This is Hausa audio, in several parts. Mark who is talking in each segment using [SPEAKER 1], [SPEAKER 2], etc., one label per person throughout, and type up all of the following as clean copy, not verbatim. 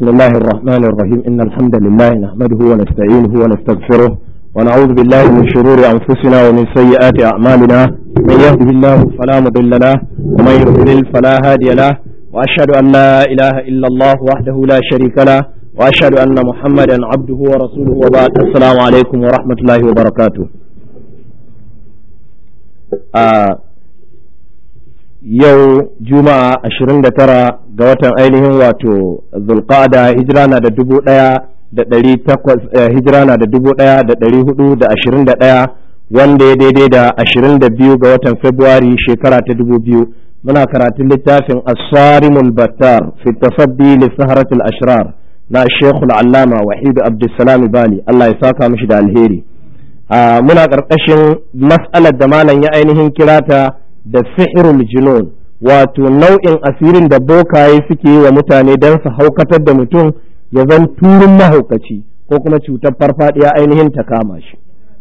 [SPEAKER 1] بسم الله الرحمن الرحيم إن الحمد لله نحمده ونستعينه ونستغفره ونعوذ بالله من شرور أنفسنا ومن سيئات أعمالنا من يهده الله فلا مضل له ومن يضلل فلا هادي له وأشهد أن لا إله إلا الله وحده لا شريك له وأشهد أن محمدا عبده ورسوله وبعد السلام عليكم ورحمة الله وبركاته. Yau Juma'a 29 ga watan ainihin wato Zulqa'ada hijira na da 1421 wanda ya daidai da 22 ga watan Fabrairu shekara ta 2000 muna karatun littafin As-Sarimul Battar fi tafaddi li saharatil ashrar na Sheikhul Allama Wahid Abdulsalam Bali Allah ya saka mishi da alheri. Muna karkashin mas'alar da malam ya ainihin kirata da sihirul junun, wato nau'in asirin da bokaye suke yi wa mutane don su haukatar da mutum ya zan turun mahaukaci ko kuma cutar farfadiya ainihin ta kama shi.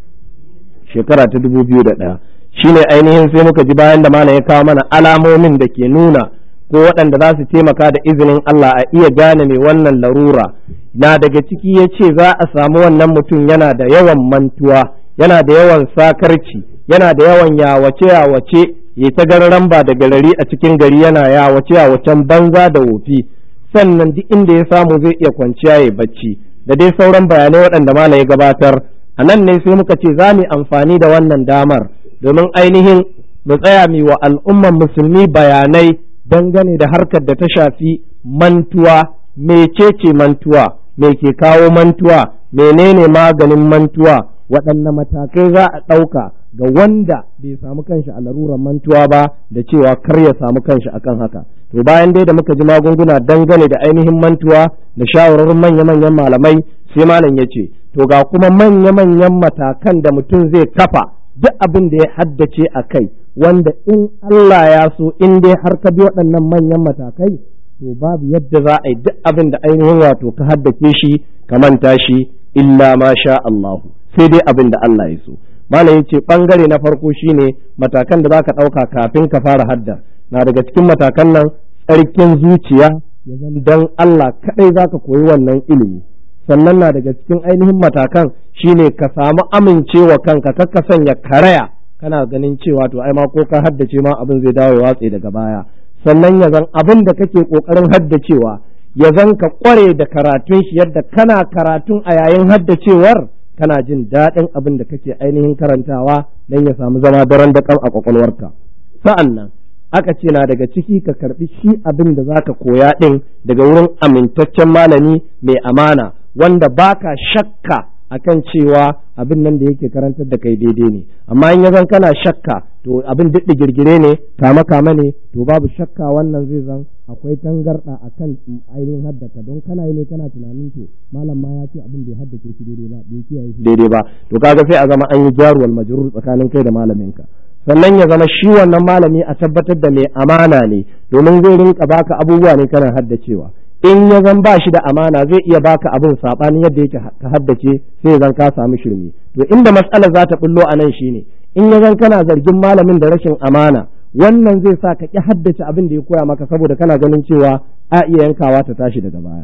[SPEAKER 1] Shekara ta 2001 shine ainihin sai muka ji bayan da malam ya kawo mana alamomin da ke nuna ko waɗanda za su taimaka da izinin Allah a iya gane mai wannan larura. Na daga ciki ya ce za a samu wannan mutum yana da yawan mantuwa, yana da yawan sakarci, yana da yawan yawace ya ta gararan ba da garari a cikin gari yana yawacen banza da wofi, sannan duk inda ya samu zai iya kwanciya ya bacci da dai sauran bayanai waɗanda mala ya gabatar. A nan ne sai muka ce za mu amfani da wannan damar domin ainihin mu tsaya mi wa al'umman musulmi bayanai dangane da harkar da ta shafi mantuwa, mecece mantuwa, me ke kawo mantuwa, menene maganin mantuwa, waɗanne matakai za a ɗauka ga wanda bai samu kanshi a larurar mantuwa ba da cewa kar ya samu kanshi akan haka. To bayan dai da muka ji magunguna dangane da ainihin mantuwa da shawararin manya-manyan malamai, sai malam ya ce to ga kuma manya-manyan matakan da mutum zai kafa duk abin da ya haddace a kai, wanda in Allah ya so in dai har ka bi waɗannan manyan matakai to babu yadda za a yi duk abin da ainihin wato ka haddace shi ka manta shi illa ma sha Allahu, sai dai abin da Allah ya so. Malam yace bangare na farko shine matakan da zaka dauka kafin ka fara hadda. Na daga cikin matakan nan tsarkin zuciya, ya zan dan Allah kadai zaka koyi wannan ilimi. Sannan na daga cikin ainihin matakan shine ka samu amincewa kanka, kakka sanya karaya kana ganin cewa to ai ma ko ka haddace ma abin zai dawo ya watse daga baya. Sannan ya zan abin da kake kokarin haddacewa ya zan ka kware da karatun shi yadda kana karatun a yayin haddacewar kana jin daɗin abin da kake ainihin karantawa don ya samu zama daren da a kwakwalwarka. Sa'an nan aka ce na daga ciki ka karɓi shi abin da za ka koya ɗin daga wurin amintaccen malami mai amana wanda baka shakka akan cewa abin nan da yake karantar da kai daidai ne. Amma in ya zan kana shakka to abin duk girgire ne, kama ne, to babu shakka wannan zai zan akwai tangarɗa akan ainihin haddata, don kana yi ne kana tunanin to malam ma ya ce abin bai haddace shi daidai ba, bai kiyaye shi daidai ba, to kaga sai a zama an yi jaruwal majrur tsakanin kai da malaminka. Sannan ya zama shi wannan malami a tabbatar da mai amana ne, domin zai rinka baka abubuwa ne kana haddacewa. In ya zan ba shi da amana zai iya baka abin saɓanin yadda yake ka haddace, sai zan ka samu shirme. To inda matsalar za ta bullo a nan shine in ya zan kana zargin malamin da rashin amana, wannan zai sa ka ƙi haddace abin da ya koya maka saboda kana ganin cewa a iya yankawa ta tashi daga baya.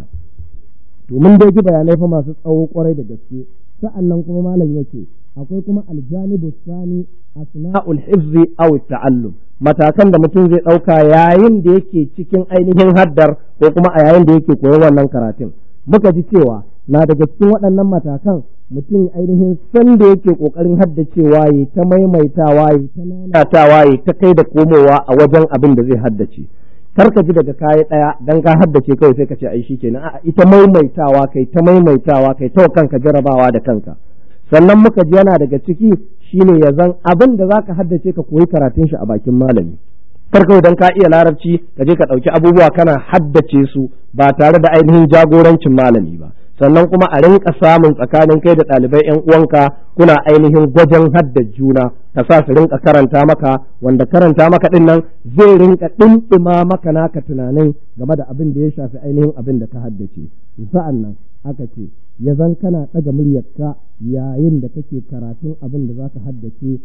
[SPEAKER 1] To mun dai ji bayanai fa masu tsawo kwarai da gaske. Sa'annan kuma malam yake akwai kuma aljanibu sani asna'ul hifzi aw ta'allum, matakan da mutum zai ɗauka yayin da yake cikin ainihin haddar ko kuma a yayin da yake koyon wannan karatun. Muka ji cewa na daga cikin waɗannan matakan mutum ainihin san da yake ƙoƙarin haddacewa ya ta maimaitawa ya ta nanatawa ya ta kai da komowa a wajen abin da zai haddace. Kar ka ji daga kayi ɗaya dan ka haddace kawai sai ka ce ai shikenan, a'a ita maimaitawa kai ta maimaitawa kai ta kanka jarabawa da kanka. Sannan muka ji yana daga ciki shine ya zan abin da zaka haddace ka koyi karatun shi a bakin malami. Kar kawai dan ka iya larabci ka je ka ɗauki abubuwa kana haddace su ba tare da ainihin jagorancin malami ba. Sannan kuma a rinka samun tsakanin kai da ɗalibai ‘yan uwanka kuna ainihin gwajen haddar juna, ka sa su rinka karanta maka, wanda karanta maka ɗin nan zai rinka ɗimɗima maka naka tunanin game da abin da ya shafi ainihin abin da ka haddace. Sa'an nan aka ce ya zan kana ɗaga muryarka yayin da kake karatun abin da za ka haddace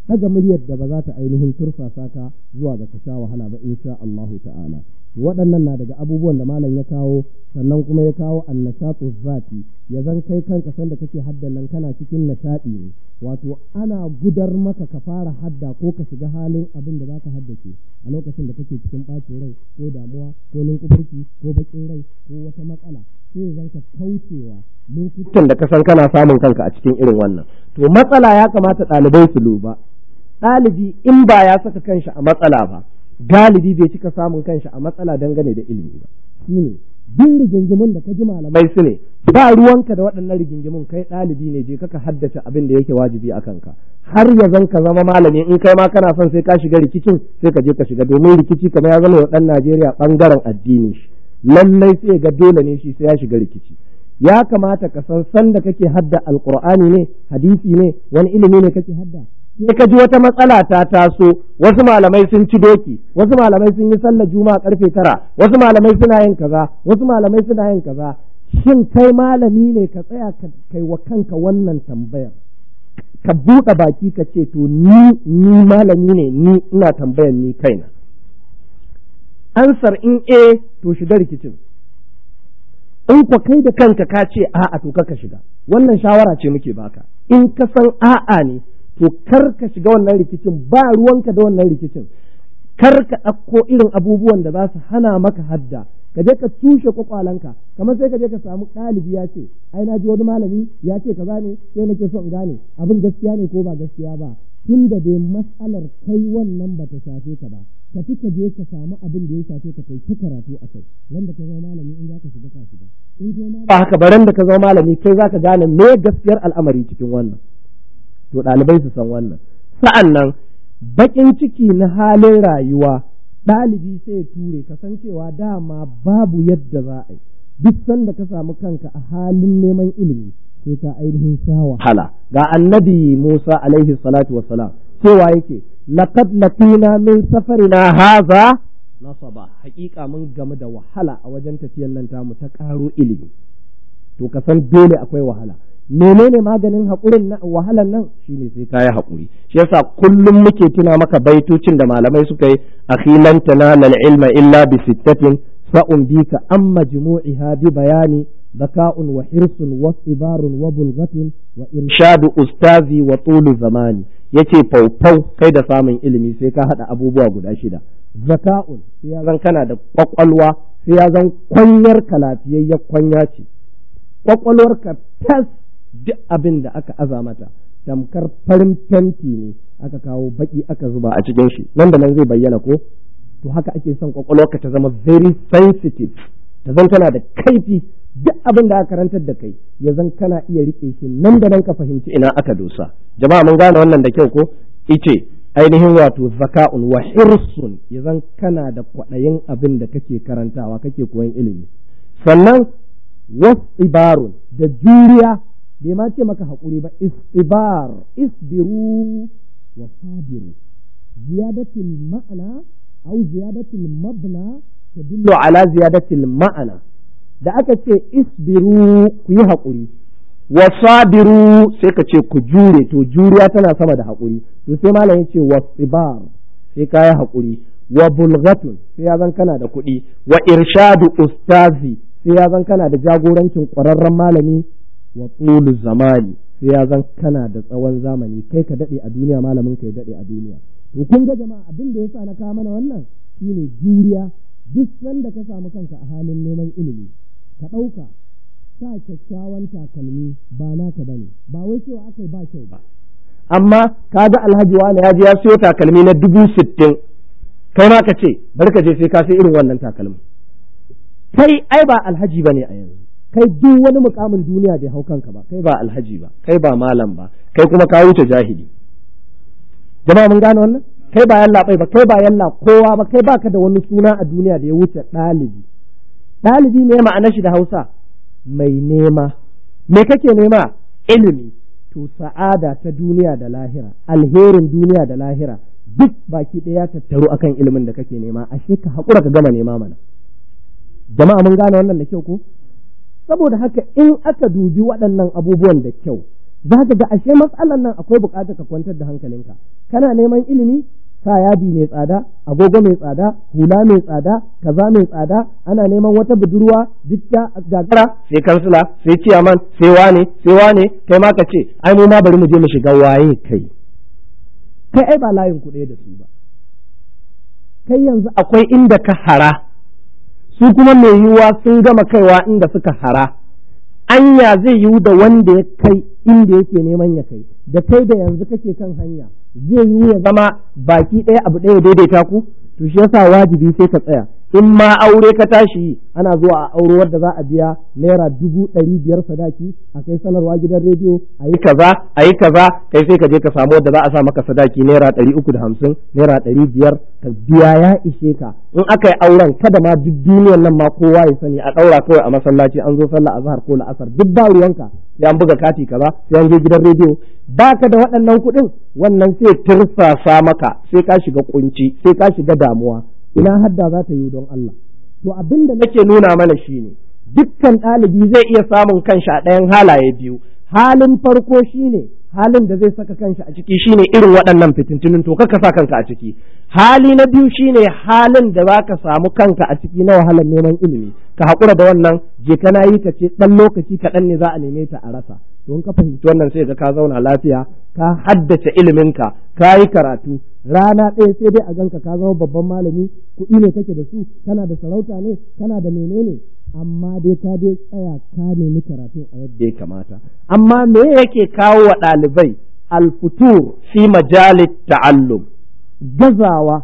[SPEAKER 1] daga muryar da ba za ta ainihin tursasa ka zuwa ga ka sha wahala ba insha Allah ta'ala. Waɗannan na daga abubuwan da malam ya kawo, sannan kuma ya kawo annashatu zati, ya zan kai kanka sanda kake haddan nan kana cikin nishaɗi ne, wato ana gudar maka ka fara hadda ko ka shiga halin abin da zaka haddace a lokacin da kake cikin ɓacin rai ko damuwa ko ninkufurci ko baƙin rai ko wata matsala, sai zan ka kaucewa lokutan da ka san kana samun kanka a cikin irin wannan. To matsala ya kamata ɗalibai su lura. Ɗalibi in ba ya saka kanshi a matsala ba, galibi bai cika samun kanshi a matsala dangane da ilimi ba. Shine duk rigingimin da ka ji malamai su ne, ba ruwanka da waɗannan rigingimin, kai ɗalibi ne, je ka haddace abin da yake wajibi a kanka, har ya zan ka zama malami. In kai ma kana son sai ka shiga rikicin, sai ka je ka shiga, domin rikici kamar ya zama wa ɗan Najeriya ɓangaren addinin shi, lallai sai ga dole ne shi sai ya shiga rikici. Ya kamata ka san da kake hadda alqur'ani ne, hadisi ne, wani ilimi ne kake hadda, sai ka ji wata matsala ta taso, wasu malamai sun ci doki, wasu malamai sun yi sallar juma'a karfe 9, wasu malamai suna yin kaza, wasu malamai suna yin kaza. Shin kai malami ne? Ka tsaya ka kai wa kanka wannan tambayar, ka buɗe baki ka ce to ni malami ne, ni ina tambayar ni kaina. Ansar in to shiga rikicin, in ku kai da kanka ka ce a'a to ka shiga. Wannan shawara ce muke baka. In ka san a'a ne, to kar ka shiga wannan rikicin, ba ruwanka da wannan rikicin, kar ka ɗauko irin abubuwan da za su hana maka hadda, ka je ka tushe kwakwalanka. Kamar sai ka je ka samu ɗalibi ya ce ai na ji wani malami ya ce kaza ne, sai nake so in gane abin gaskiya ne ko ba gaskiya ba. Tun da dai matsalar kai wannan ba ta shafe ka ba, ka fi ka je ka samu abin da ya shafe ka kai ta karatu a kai. Ran da ka zama malami in za ka shiga ka shiga, in kuma ba haka ba, ran da ka zama malami kai za ka gane me gaskiyar al'amari cikin wannan. To ɗalibai su san wannan. Sa'an nan baƙin ciki na halin rayuwa, ɗalibi sai ya ture, kasancewa dama babu yadda za a yi. Duk sanda ka samu kanka a halin neman ilimi sai ka ainihin sha wahala. Ga annabi Musa alaihi salatu wassalam cewa yake laqad laqina min safarina haza nasaba, haƙiƙa mun gamu da wahala a wajen tafiyan nan tamu ta ƙaro ilimi. To ka san dole akwai wahala. Menene maganin haƙurin na wahalan nan? Shine sai kayi haƙuri. Shi yasa kullum muke tuna maka baitocin da malamai suka yi, akhilan tanala ilma illa bi sittatin sa'un bika amma jumu'iha bi bayani zaka'un wa hirsun wa ibarun wa bulghatun wa irshadu ustazi wa tulu zamani. Yace faufau kai da samun ilimi sai ka hada abubuwa guda 6. Zaka'un sai ya zan kana da kwakwalwa, sai ya zan kwanyar ka lafiyayyar kwanya ce, kwakwalwarka tas, duk abin da aka aza mata tamkar farin fenti ne aka kawo baki aka zuba a cikin shi, nan da nan zai bayyana ko. To haka ake son kwakwalwarka ta zama very sensitive, ta zan tana da kaifi, duk abin da aka karantar da kai ya zan kana iya rike shi nan da nan ka fahimci ina aka dosa. Jama'a mun gane wannan da kyau ko? Ice ainihin wato zaka'un wa hirsun, ya zan kana da kwaɗayin abin da kake karantawa, kake koyon ilimi. Sannan wasibarun, da juriya, bai ma ce maka haƙuri ba, istibar, isbiru wa sabiru, ziyadatul ma'ana au ziyadatul mabna tadullu ala ziyadatul ma'ana. Da aka ce isbiru ku yi haƙuri, wa sabiru sai ka ce ku jure, to juriya tana sama da haƙuri. To sai malam ya ce wasibar, sai ka yi haƙuri, wa bulghatun sai ya zan kana da kuɗi, wa irshadu ustazi sai ya zan kana da jagorancin ƙwararren malami, wa tulu zamani sai ya zan kana da tsawon zamani, kai ka daɗe a duniya malamin ka ya daɗe a duniya. To kun ga jama'a, abin da yasa na kawo mana wannan shine juriya. Duk sanda ka samu kanka a halin neman ilimi, ka ɗauka sa kyakkyawan takalmi ba naka bane, ba wai cewa aka yi ba kyau ba, amma ka ga alhaji wani ya je ya siyo takalmi na 60,000, kai ma ka ce bari ka je sai ka sai irin wannan takalmin. Kai ai ba alhaji bane a yanzu, kai duk wani mukamin duniya bai hau kanka ba, kai ba alhaji ba, kai ba malam ba, kai kuma ka wuce jahili. Jama'a mun gane wannan? Kai ba yalla bai ba, kai ba yalla kowa ba, kai baka da wani suna a duniya da ya wuce ɗalibi. Ɗalibi ne ma'anar shi da Hausa? Mai nema. Me kake nema? Ilimi. To sa'ada ta duniya da lahira, alherin duniya da lahira, duk baki ɗaya tattaru akan ilimin da kake nema, ashe ka haƙura ka gama nema mana. Jama'a mun gane wannan da kyau ko? Saboda haka in aka dubi waɗannan abubuwan da kyau, za ka ga ashe matsalar nan akwai buƙatar ka kwantar da hankalinka. Kana neman ilimi, sa yadi mai tsada, agogo mai tsada, hula mai tsada, kaza mai tsada, ana neman wata budurwa dukka gagara, sai kansila, sai ciyaman, sai wane, kai ma ka ce ai mu ma bari mu je mu shiga waye kai ai ba layin kuɗe da su ba. Kai yanzu akwai inda ka hara, su kuma mai yiwuwa sun gama kaiwa inda suka hara. Anya zai yiwu da wanda ya kai inda yake neman ya kai, da kai da yanzu kake kan hanya, zai yiwu ya zama baki ɗaya abu ɗaya daidaita ku? To shi yasa wajibi sai ka tsaya. In ma aure ka tashi ana zuwa a auro wadda za a biya naira 500 sadaki, a kai sanarwa gidan rediyo, a yi kaza, kai sai ka je ka samu wadda za a sa maka sadaki naira 350, naira 500, ka biya ya ishe ka. In aka yi auren kada ma duk duniyar nan ma kowa ya sani, a ɗaura kawai a masallaci, an zo sallah azhar ko la'asar, duk ba ruwanka, sai an buga kati kaza, sai an je gidan rediyo. Baka da waɗannan kuɗin, wannan sai tirsasa maka, sai ka shiga kunci, sai ka shiga damuwa. Ina hadda za ta yi don Allah. To abin da nake nuna mana shine dukkan ɗalibi zai iya samun kanshi a ɗayan halaye biyu. Halin farko shine halin da zai saka kanshi a ciki shine irin waɗannan fitintunin, to kaka sa kanka a ciki. Hali na biyu shine halin da za ka samu kanka a ciki na wahalar neman ilimi, ka haƙura da wannan, je kana yi ka ce ɗan lokaci kaɗan ne za a neme ta a rasa. Don ka fahimci wannan sai ga ka zauna lafiya, ka haddace iliminka, ka yi karatu, rana ɗaya sai dai a ganka ka zama babban malami, kuɗi ne kake da su, kana da sarauta ne, kana da menene, amma dai ka dai tsaya ka nemi karatu a yadda ya kamata. Amma me yake kawo wa ɗalibai alfutur fi majalit ta'allum, gazawa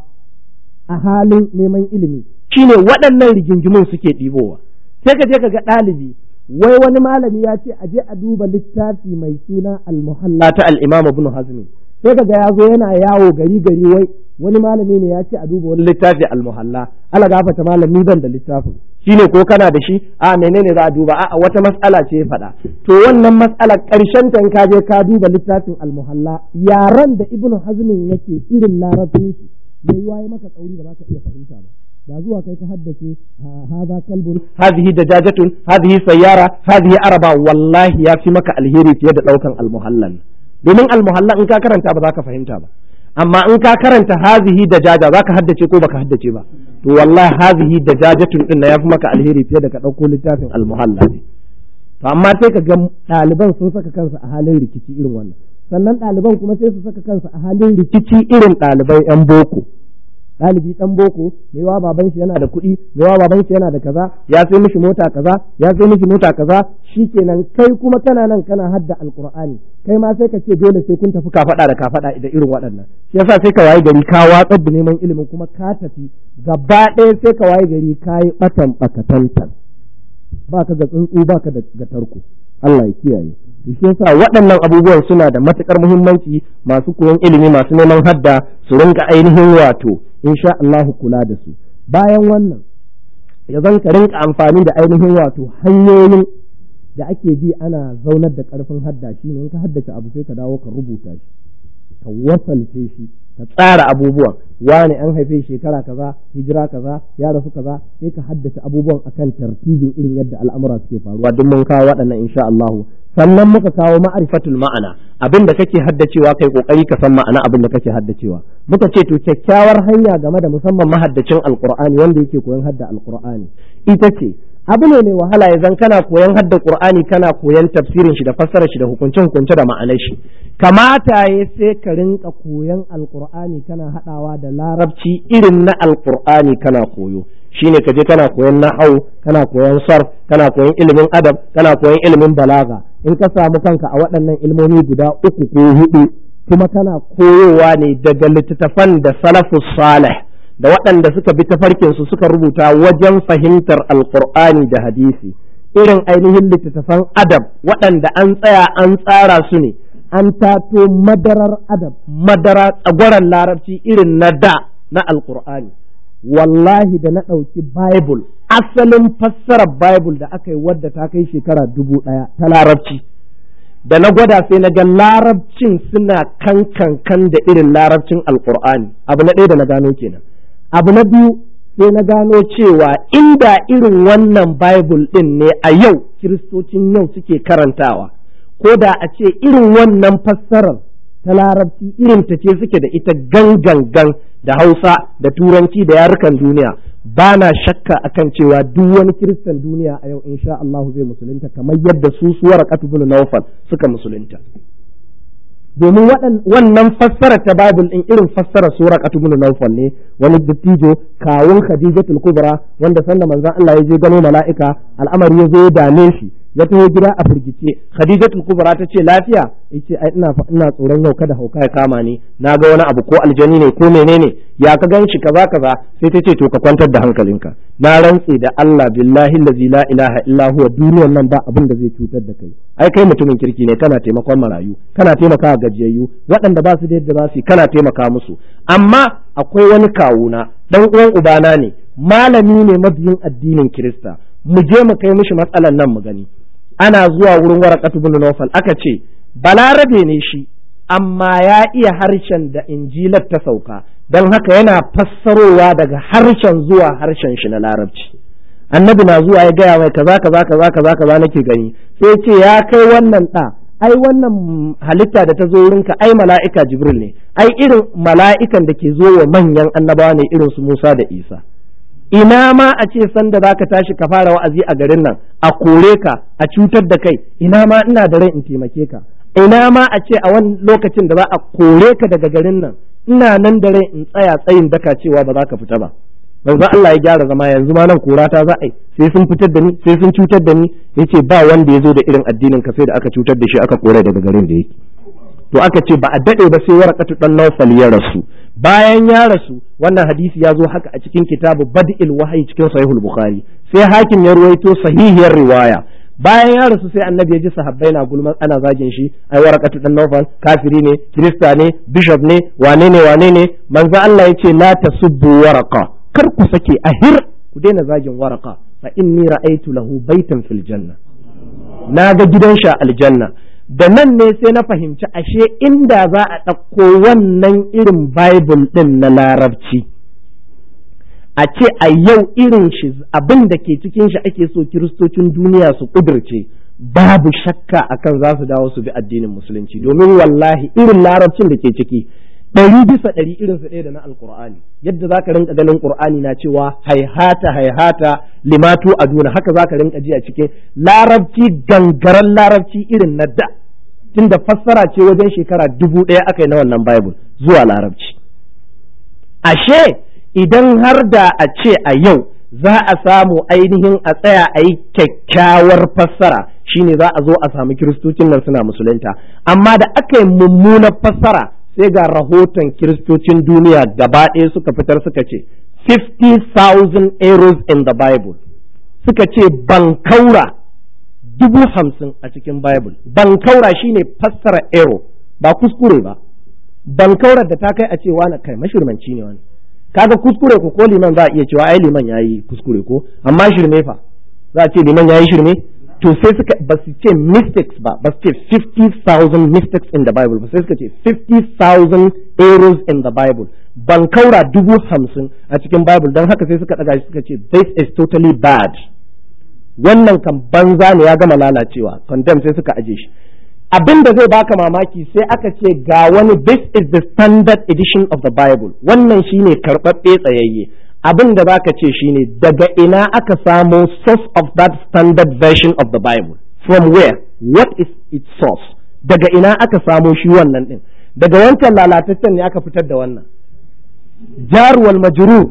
[SPEAKER 1] a halin neman ilimi, shine waɗannan rigingimun suke ɗibowa. Sai ka je ka ga ɗalibi, wai wani malami ya ce a je a duba littafi mai suna al-muhalla ta al-imam ibn hazm, sai kaga ya zo yana yawo gari wai wani malami ne ya ce a duba wani littafi al-muhalla. Ala gafata malami ban da littafin, shine ko kana da shi, a menene za a duba, a wata mas'ala ce ya faɗa. To wannan mas'ala ƙarshen ta in ka je ka duba littafin al-muhalla, yaran da ibn hazm yake irin larabcin shi yayi waye maka tsauri ba za ka iya fahimta ba. Da zuwa kai ka haddace haza kalbun, hadhihi dajajatun, hadhihi sayyara, hadhihi araba, wallahi ya fi maka alheri fiye da daukan almuhallan. Domin almuhallan in ka karanta ba za ka fahimta ba, amma in ka karanta hadhihi dajaja za ka haddace ko baka haddace ba. To wallahi hadhihi dajajatun din ya fi maka alheri fiye da ka dauko littafin almuhalla ne. To amma sai ka ga ɗaliban sun saka kansu a halin rikici irin wannan, sannan ɗaliban kuma sai su saka kansu a halin rikici irin ɗaliban 'yan boko. Ɗalibi ɗan boko, mewa baban shi yana da kuɗi, mewa baban shi yana da kaza, ya sai mishi mota kaza, shikenan kai kuma kana nan kana hadda alqur'ani, kai ma sai ka ce dole sai kun tafi kafaɗa da kafaɗa da irin waɗannan. Shi yasa sai ka waye gari ka watsar da neman ilimin kuma ka tafi gaba ɗaya, sai ka waye gari ka yi ɓatan ɓakatantan, ba ka ga tsuntsu ba ka ga tarko. Allah ya kiyaye. Shi yasa waɗannan abubuwan suna da matuƙar muhimmanci, masu koyon ilimi, masu neman hadda su rinka ainihin wato insha Allah kula da su. Bayan wannan ya zan ka rinka amfani da ainihin wato hanyoyin da ake bi ana zaunar da ƙarfin hadda shi ne, in ka haddace abu sai ka dawo ka rubuta shi, ka wasalce shi, ka tsara abubuwan. Wani an haife shekara kaza, hijira kaza, ya rasu kaza, sai ka haddace abubuwan akan tartibin irin yadda al'amura suke faruwa. Duk mun kawo waɗannan insha Allah. Sannan muka kawo ma'arifatul ma'ana, abin da kake haddacewa kai kokari ka san ma'ana abin da kake haddacewa. Muka ce to kyakkyawar hanya game da musamman mahaddacin alqur'ani wanda yake koyon hadda alqur'ani ita ce, abu ne mai wahala ya zan kana koyon hadda qur'ani, kana koyon tafsirin shi da fassarar shi da hukunce da ma'anar shi. Kamata ya sai ka rinka koyon alqur'ani kana hadawa da larabci irin na alqur'ani kana koyo. Shine ka je kana koyon nahwu, kana koyon sarf, kana koyon ilimin adab, kana koyon ilimin balaga. In ka samu kanka a waɗannan ilmomi guda 3 ko 4, kuma kana koyowa ne daga littattafan da salafus salih da waɗanda suka bi tafarkin su suka rubuta wajen fahimtar alqur'ani da hadisi, irin ainihin littattafan adab waɗanda an tsaya an tsara su ne, an tato madarar adab, madara tsagwaron larabci irin na da na alqur'ani. Wallahi da na ɗauki Bible, asalin fassarar Bible da aka yi wadda ta kai shekara 1000 ta larabci, da na gwada sai na ga larabcin suna kan da irin larabcin alkur'ani. Abu na ɗaya da na gano kenan. Abu na biyu sai na gano cewa inda irin wannan Bible ɗin ne a yau kiristocin yau suke karantawa, ko da a ce irin wannan fassarar ta larabci irin ta ce suke da ita gangan da Hausa da Turanci da yarukan duniya, ba na shakka akan cewa duk wani kiristan duniya a yau insha Allah zai musulunta kamar yadda su Waraqatu bin Nawfal suka musulunta. Domin wannan fassara ta Bible din irin fassara Waraqatu bin Nawfal ne, wani dattijo kawun Khadijatul Kubra wanda sanda manzon Allah ya je gano mala'ika, al'amari ya zo ya dame shi, ya taho gida a firgice. Khadijatul Kubra ta ce lafiya, yace ai ina tsoron yau kada hauka ya kama ni, na ga wani abu ko aljani ne ko menene, ya ka ganshi kaza kaza. Sai ta ce to ka kwantar da hankalinka, na rantse da Allah billahi allazi la ilaha illa huwa, duniyar nan ba abin da zai cutar da kai. Ai kai mutumin kirki ne, kana taimakon marayu, kana taimakawa gajiyayyu, waɗanda ba su da yadda za su yi kana taimaka musu. Amma akwai wani kawuna dan uwan ubana ne, malami ne mabiyin addinin Kirista, mu je mu kai mishi matsalan nan mu gani. Ana zuwa wurin Waraqatu bin Nawfal, aka ce balarabe ne shi amma ya iya harshen da injilar ta sauka, don haka yana fassarowa daga harshen zuwa harshen shi na larabci. Annabi na zuwa ya gaya mai kaza nake gani, sai ce ya kai wannan ɗa, ai wannan halitta da ta zo wurinka ai mala'ika Jibril ne, ai irin mala'ikan da ke zo wa manyan annabawa ne irin su Musa da Isa. Ina ma a ce sanda za ka tashi ka fara wa'azi a garin nan, a kore ka, a cutar da kai, ina ma ina da rai in taimake ka, ina ma a ce a wani lokacin da za a kore ka daga garin nan, ina nan da rai in tsaya tsayin daka cewa ba za ka fita ba. Manzo Allah ya gyara zama, yanzu ma nan kora ta za a yi, sai sun fitar da ni, sai sun cutar da ni. Yace ba wanda ya zo da irin addinin ka sai da aka cutar da shi aka kore daga garin da yake. To aka ce ba a dade ba sai Waraqatu dan Nawfal ya rasu. Bayan ya rasu, wannan hadisi ya zo haka a cikin kitabu Bad'il Wahyi cikin Sahihul Bukhari, sai Hakim ya ruwaito sahihiyar riwaya. Bayan ya rasu sai Annabi ya ji sahabbai na gulman ana zagin shi, ai Waraqatu dan Nawfal kafiri ne, Kirista ne, bishop ne, wane ne. Manzo Allah ya ce la tasubbu Waraqa, kar ku sake ahir ku daina zagin Waraqa, fa inni ra'aytu lahu baitan fil janna, na ga gidan sha aljanna. Da nan ne sai na fahimci ashe inda za a ɗauko wannan irin Bible ɗin na larabci a ce a yau irin shi abin da ke cikin shi ake so kiristocin duniya su ƙudurce, babu shakka akan za su dawo su bi addinin musulunci, domin wallahi irin larabcin da ke ciki 100% irin su ɗaya da na alkur'ani. Yadda za ka rinka ganin ƙur'ani na cewa haihata limatu aduna, haka za ka rinka ji a cikin larabci, gangaren larabci irin na da, tunda fassara ce wajen shekara 1000 aka yi na wannan Bible zuwa larabci. Ashe idan har da a ce a yau za a samu ainihin a tsaya a yi kyakkyawar fassara, shine za a zo a samu kiristocin nan suna musulunta. Amma da aka yi mummunar fassara, sai ga rahoton kiristocin duniya gaba ɗaya suka fitar suka ce 50,000 errors in the Bible, suka ce bankaura 50,000 a cikin Bible. Bankaura shine fassara error, ba kuskure ba. Bankaurar da ta kai a ce wani kai mashirmanci ne wani, kaga kuskure ko liman za a iya cewa ai liman yayi kuskure ko, amma shirme fa za a ce liman yayi shirme. To sai suka ba su ce mistakes ba su ce 50,000 mistakes in the Bible ba, sai suka ce 50,000 errors in the Bible, bankaura 50,000 a cikin Bible. Don haka sai suka daga shi suka ce this is totally bad, wannan kan banza ne, ya gama lalacewa, condemn, sai suka aje shi. Abin da zai baka mamaki sai aka ce ga wani this is the standard edition of the Bible, wannan shine karɓaɓɓe tsayayye. Abin da zaka ce shine daga ina aka samo source of that standard version of the Bible, from where, what is its source, daga ina aka samo shi wannan din. Daga wancan lalataccen ne aka fitar da wannan jarwal majrur,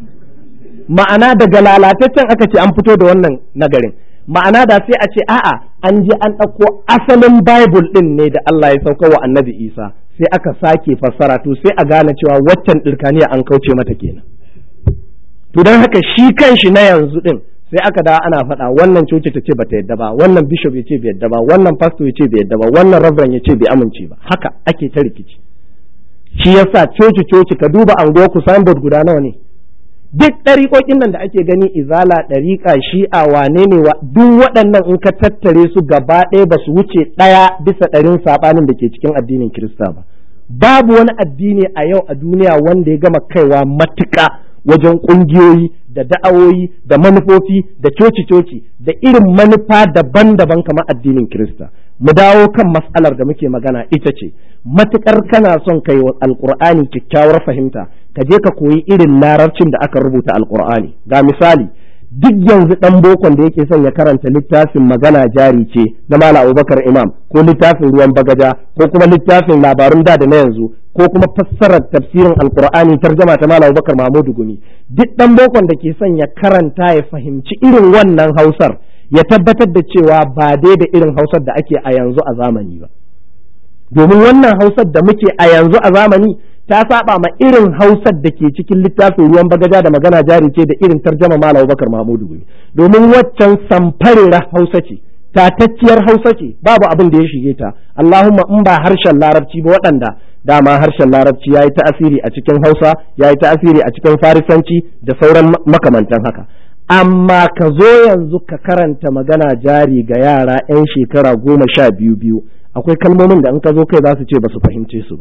[SPEAKER 1] ma'ana daga lalataccen aka ce an fito da wannan nagarin. Ma'ana da sai a ce a'a an je an ɗauko asalin Bible din ne da Allah ya sauka wa Annabi Isa, sai aka sake fassara, to sai a gane cewa waccan ɗirkaniya an kauce mata kenan. To don haka shi kanshi na yanzu din sai aka da ana faɗa, wannan coci ta ce bata yadda ba, wannan bishop ya ce bai yadda ba, wannan pastor ya ce bai yadda ba, wannan reverend ya ce bai amince ba, haka ake ta rikici. Shi yasa coci ka duba anguwarku signboard guda nawa ne? Duk ɗariƙoƙin nan da ake gani, izala, ɗariƙa, shi'a, wane ne wa, duk waɗannan in ka tattare su gaba ɗaya ba su wuce 1% saɓanin da ke cikin addinin Kirista ba. Babu wani addini a yau a duniya wanda ya gama kaiwa matuƙa wajen ƙungiyoyi da da'awoyi da manufofi da coci-coci da irin manufa daban-daban kamar addinin Kirista. Mu dawo kan mas'alar da muke magana ita ce, matukar kana son kai wa alqur'ani kyakkyawar fahimta, ka je ka koyi irin larabcin da aka rubuta alqur'ani. Ga misali, duk yanzu dan bokon da yake son ya karanta littafin magana jari ce na Malam Abubakar Imam, ko littafin ruwan bagaja, ko kuma littafin labarun da na yanzu, ko kuma fassarar tafsirin alqur'ani tarjama ta Malam Abubakar Mahmudu Gumi, duk dan bokon da ke son ya karanta ya fahimci irin wannan Hausar, ya tabbatar da cewa ba dai da irin Hausar da ake a yanzu a zamani ba, domin wannan Hausar da muke a yanzu a zamani ta saba ma irin Hausar da ke cikin littafin ruwan bagaja da magana jari ce da irin tarjama Malam Abubakar Mahmudu Gumi, domin waccan samfarera Hausa ce, tatacciyar Hausa ce, babu abin da ya shige ta, Allahumma in ba harshen Larabci ba, waɗanda dama harshen Larabci yayi ta'asiri a cikin Hausa, yayi ta'asiri a cikin Farisanci da sauran makamantan haka. Amma ka zo yanzu ka karanta magana jari ga yara 'yan shekara 12 akwai kalmomin da in ka zo kai za su ce ba su fahimce su ba,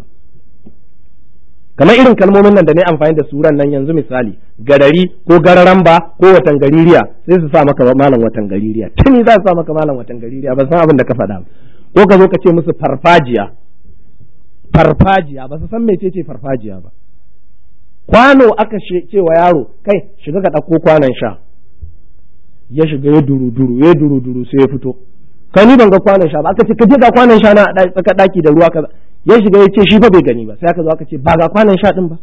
[SPEAKER 1] kamar irin kalmomin nan da ne amfani da suran nan yanzu, misali garari ko gararamba ko watan gaririya, sai su sa maka malam watan gaririya, tuni za su sa maka malam watan gaririya, ba san abin da ka faɗa, ko ka zo ka ce musu farfajiya ba su san mecece farfajiya ba. Kwano aka ce wa yaro, kai shiga ka ɗauko kwanon sha, ya shiga ya duru sai ya fito, kai ni ban ga kwanon sha ba, aka ce ka je ga kwanon sha na tsaka daki da ruwa kaza, ya shiga ya ce shi fa bai gani ba, sai aka zo aka ce ba ga kwanon sha din ba,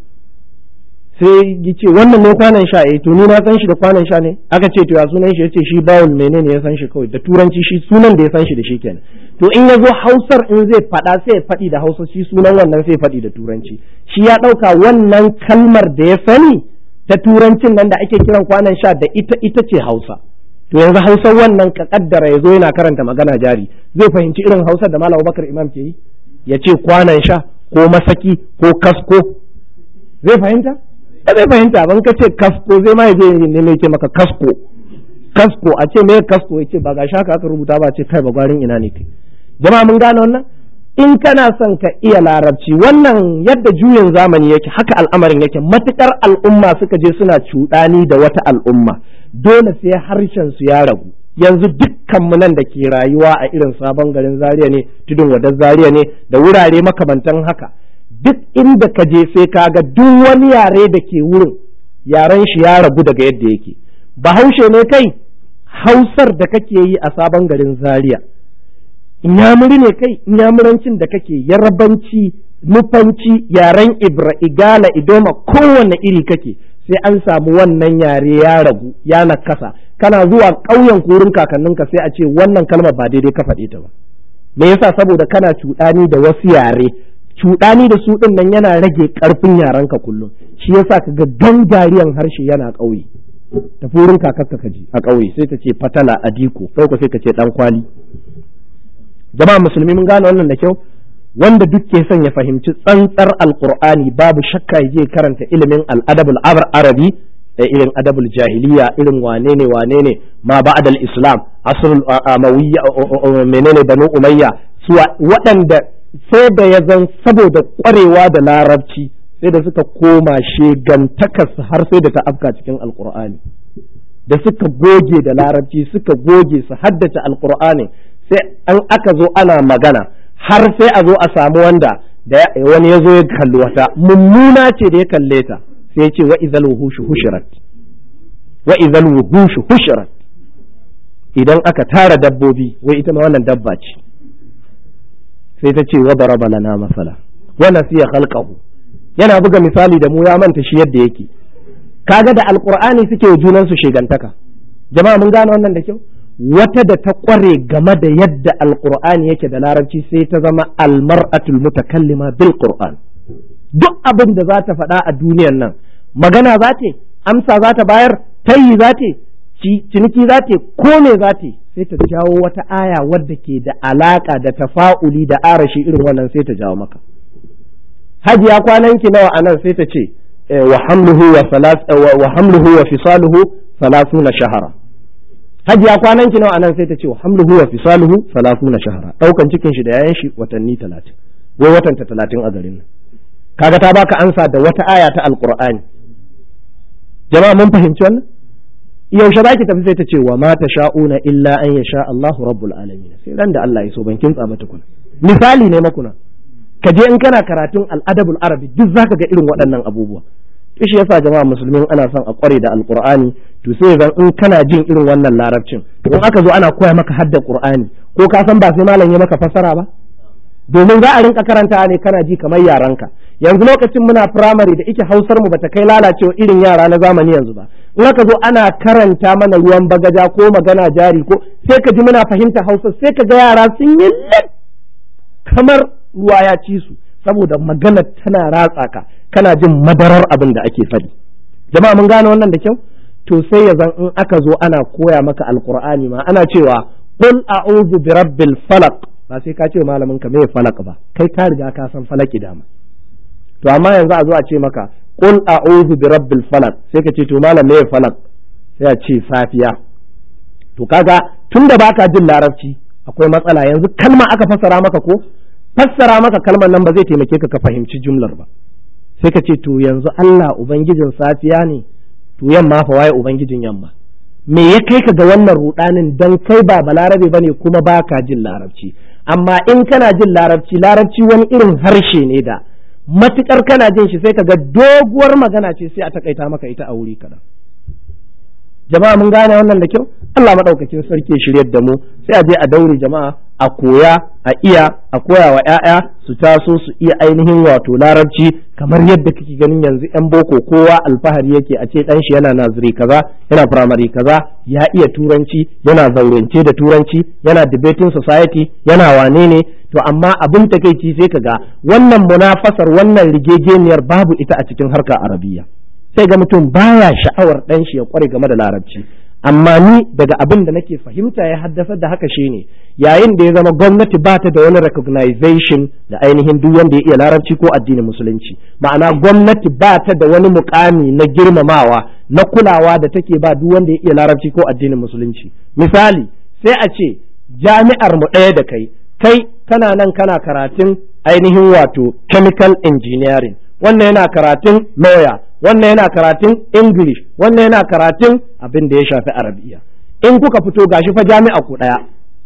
[SPEAKER 1] sai ya ce wannan ne kwanon sha, to ni na san shi da kwanon sha ne, aka ce to ya sunan shi, ya ce shi bawul menene ya san shi kawai da turanci, shi sunan da ya san shi da shi kenan. To in ya zo Hausar in zai faɗa sai ya faɗi da Hausa, shi sunan wannan sai faɗi da turanci, shi ya ɗauka wannan kalmar da ya sani ta turancin nan da ake kiran kwanon sha da ita ce Hausa. To yanzu Hausar wannan ka kaddara ya zo yana karanta magana jari, zai fahimci irin Hausar da Malam Abubakar Imam ke yi, ya ce kwanon sha ko masaki ko kasko, zai fahimta? Ba zai fahimta, ban ka ce kasko zai ma je ne mai ce maka kasko a ce me kasko, ya ce ba ga shaka aka rubuta ba, ce kai ba gwarin ina ne kai. Jama'a mun gane wannan? In kana son ka iya larabci, wannan yadda juyin zamani yake haka al'amarin yake, matukar al'umma suka je suna cuɗani da wata al'umma, dole sai harshen su ya ragu. Yanzu dukkanmu nan da ke rayuwa a irin sabon garin Zaria ne, tudun wadar Zaria ne, da wurare makamantan haka, duk inda ka je sai ka ga duk wani yare da ke wurin yaren shi ya ragu daga yadda yake. Bahaushe ne kai, Hausar da kake yi a sabon garin Zaria, Inyamuri ne kai, Inyamurancin da kake, Yarabanci, Nufanci, yaren Ibra, Igala, Idoma, kowanne iri kake, sai an samu wannan yare ya ragu, ya nakasa. Kana zuwa ƙauyen kurin kakanninka sai a ce wannan kalmar ba daidai ka faɗe ta ba. Me yasa? Saboda kana cuɗani da wasu yare, cuɗani da su ɗin nan yana rage ƙarfin yarenka kullum. Shi yasa ka ga gangariyan harshe yana ƙauye. Tafi wurin kakarka ka ji a ƙauye sai ta ce fatala adiko, kai ko sai ka ce ɗan kwali. Jama'a musulmi mun gane wannan da kyau, wanda duk ke son ya fahimci tsantsar alqur'ani babu shakka ya je karanta ilimin al'adabul arabi da irin adabul jahiliya, irin wane ne ma ba'dal islam, asrul amawiyya, menene banu umayya, su waɗanda sai da ya zan saboda ƙwarewa da larabci sai da suka koma shegantakas har sai da ta afka cikin alqur'ani, da suka goge da larabci, suka goge su haddace alqur'ani, sai an aka zo ana magana har sai a zo a samu wanda da wani ya zo ya kalli wata mummuna ce da ya kalle ta sai ya ce wa idhal wuhushu hushirat, idan aka tara dabbobi wai ita ma wannan dabba ce, sai ta ce wa daraba lana masala wa nasiya khalqahu, yana buga misali da mu ya manta shi yadda yake. Kaga da alqur'ani suke junan su shegantaka. Jama'a mun gane wannan da kyau. Wata da ta kware game da yadda alqur'ani yake da larabci sai ta zama almar'atul mutakallima bil qur'an. Duk abin da za ta faɗa a duniyar nan, magana za ta, amsa za ta bayar, tayi za ta, ciniki za ta, ko me za ta, sai ta jawo wata aya wadda ke da alaka da tafa'uli da arashi irin wannan sai ta jawo maka. Hajiya kwananki nawa anan sai ta ce wa hamluhu wa fisaluhu 30 shahara. Hajiya kwananki nawa anan sai ta ce wa hamluhu wa fisaluhu 30 shahara. Daukan cikin shi da yayan shi watanni 30. Wai watan ta 30 a garin nan. Kaga ta baka ansa da wata aya ta alqur'ani. Jama'a mun fahimci wannan? yaushe za ki tafi sai ta ce wa ma tasha'una illa an yasha Allahu rabbul alamin sai ran da Allah ya so ban kintsa ba tukuna misali ne makuna ka je in kana karatun al-adabul arabi duk zaka ga irin waɗannan abubuwa shi yasa jama'a musulmin ana son a kware da alqur'ani to sai zan in kana jin irin wannan larabcin in aka zo ana koya maka hadda qur'ani ko ka san ba sai malam ya maka fassara ba domin za a rinka karanta ne kana ji kamar yaranka yanzu lokacin muna primary da ike hausar mu bata kai lalacewa irin yara na zamani yanzu ba in aka zo ana karanta mana ruwan bagaja ko magana jari ko sai ka ji muna fahimta hausa sai ka ga yara sun yi kamar ruwa ya ci su saboda magana tana ratsa ka kana jin madarar abin da ake faɗi jama'a mun gane wannan da kyau to sai ya zan in aka zo ana koya maka alqur'ani ma ana cewa qul a'udhu bi rabbil falaq ba sai ka ce malamin ka me falaq ba kai ka riga ka san falaki dama to amma yanzu a zo a ce maka qul a'udhu bi rabbil falaq sai ka ce to malam me falaq sai a ce safiya to kaga tunda baka jin larabci akwai matsala yanzu kalma aka fassara maka ko fassara maka kalmar nan ba zai taimake ka fahimci jumlar ba sai ka ce to yanzu Allah ubangijin safiya ne to yamma fa waye ubangijin yamma me ya kai ka ga wannan rudanin dan kai ba balarabe bane kuma baka jin larabci amma in kana jin larabci wani irin harshe ne da matukar kana jin shi sai ka ga doguwar magana ce sai a takaita maka ita a wuri kaɗan jama'a mun gane wannan da kyau Allah madaukakin sarki ya shiryar da mu sai a je a daure jama'a a koya a iya a koya wa ƴaƴa su taso su iya ainihin wato larabci kamar yadda kake ganin yanzu ƴan boko kowa alfahari yake a ce dan shi yana naziri kaza yana primary kaza ya iya turanci yana zaurance da turanci yana debating society yana wane ne to amma abin takeici sai kaga wannan munafasar wannan rigegeniyar babu ita a cikin harkar arabiya sai ga mutum baya sha'awar dan shi ya kware game da larabci amma ni daga abin da nake fahimta ya haddasa da haka shine yayin da ya zama gwamnati ba ta da wani recognition da ainihin duk wanda ya iya larabci ko addinin musulunci ma'ana gwamnati ba ta da wani mukami na girmamawa na kulawa da take ba duk wanda ya iya larabci ko addinin musulunci misali sai a ce jami'ar mu ɗaya da kai kana nan kana karatun ainihin wato chemical engineering wannan yana karatun lawyer wannan yana karatun English wannan yana karatun abin da ya shafi Arabiya in kuka fito gashi fa jami'a ku daya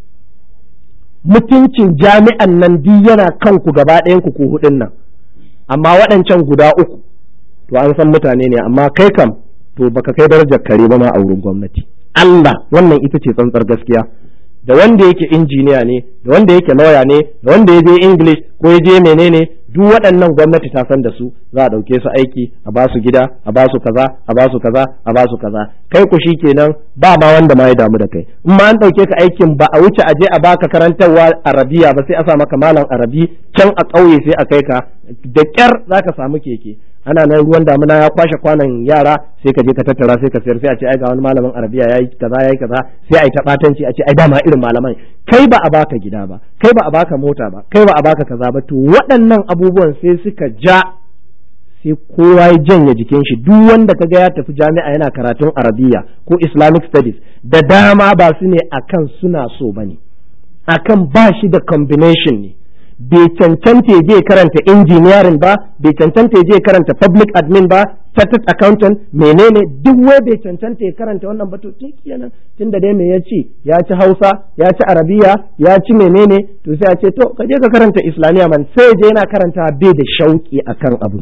[SPEAKER 1] mutuncin jami'an nan duk yana kanku gaba ɗayan ku hudun nan amma waɗancan guda uku to an san mutane ne amma kai kam to baka kai darajar kare ba ma a wurin gwamnati Allah wannan ita ce tsantsar gaskiya da wanda yake injiniya ne da wanda yake lawyer ne da wanda ya je English ko ya je menene duk waɗannan gwamnati ta san da su za a ɗauke su aiki a ba su gida a ba su kaza a ba su kaza a ba su kaza kai ku kenan ba ma wanda ma ya damu da kai in ma an ɗauke ka aikin ba a wuce a je a baka karantarwa arabiya ba sai a sa maka malam arabi can a ƙauye sai a kai ka da ƙyar za ka samu keke ana nan ruwan damuna ya kwashe kwanan yara sai ka je ka tattara sai ka sayar sai a ce ai ga wani malamin arabiya yayi kaza sai ai ta batanci a ce ai dama irin malaman kai ba a baka gida ba kai ba a baka mota ba kai ba a baka kaza ba to waɗannan abubuwan sai suka ja sai kowa ya janye jikin shi duk wanda kaga ya tafi jami'a yana karatun arabiya ko islamic studies da dama ba su ne akan suna so bane akan ba shi da combination ne bai cancanta ya je karanta engineering ba bai cancanta ya je karanta public admin ba chartered accountant menene duk wai bai cancanta ya karanta wannan ba to kenan tunda dai me ya ci Hausa ya ci Arabiya ya ci menene to sai a ce to ka je ka karanta Islamiya man sai je yana karanta bai da shauki akan abu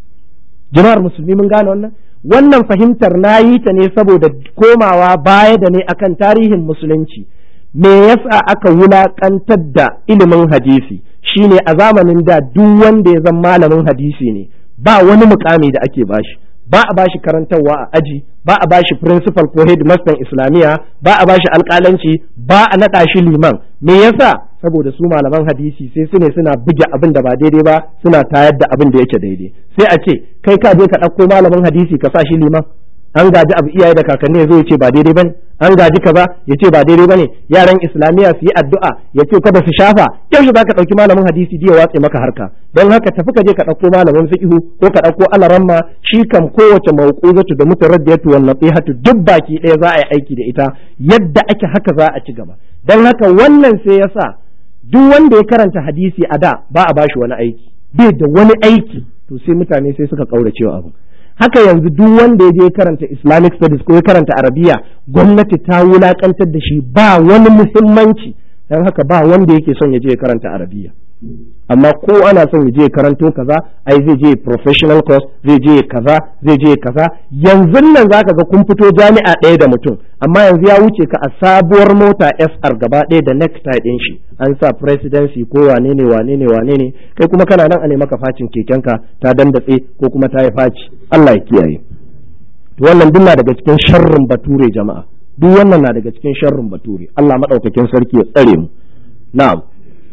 [SPEAKER 1] jama'ar musulmi mun gane wannan fahimtar nayi ta ne saboda komawa baya da ne akan tarihin musulunci me yasa aka wulakantar da ilimin hadisi shine a zamanin da duk wanda ya zama malamin hadisi ne ba wani mukami da ake bashi ba a bashi karantarwa a aji ba a bashi principal ko headmaster islamiya ba a bashi alƙalanci ba a naɗa shi liman me yasa saboda su malaman hadisi sai su ne suna buge abin da ba daidai ba suna tayar da abin da yake daidai sai a ce kai ka je ka ɗauko malamin hadisi ka sa shi liman an gaji abu iyaye da kakanni ya zo ya ce ba daidai bane an gaji kaza ya ce ba daidai bane yaran islamiyya su yi addu'a ya ce kada su shafa yaushe za ka ɗauki malamin hadisi da ya watse maka harka don haka tafi ka je ka ɗauko malamin fiqhu ko ka ɗauko alaramma shi kam kowace mauquzatu da mutaraddiyatu wan nasihatu duk baki ɗaya za a yi aiki da ita yadda ake haka za a ci gaba don haka wannan sai yasa duk wanda ya karanta hadisi a da ba a bashi wani aiki bai da wani aiki to sai mutane sai suka kaurace wa abu haka yanzu duk wanda ya je karanta Islamic studies ko ya karanta Arabiya gwamnati ta wulakantar da shi ba wani muhimmanci, dan haka ba wanda yake son ya je karanta Arabiya. Amma ko ana son ya je karanto kaza, ai zai je professional course, zai je kaza, zai je kaza. Yanzu nan zaka ga kun fito jami'a ɗaya da mutum, amma yanzu ya wuce ka a sabuwar mota SR gaba ɗaya da necktie ɗin shi, an sa presidency ko wane ne, kai kuma kana nan a ne maka facin kekenka ta dandatse ko kuma ta yi faci. Allah ya kiyaye. Wannan duk na daga cikin sharrin bature jama'a, duk wannan na daga cikin sharrin bature. Allah madaukakin sarki ya tsare mu. Na'am.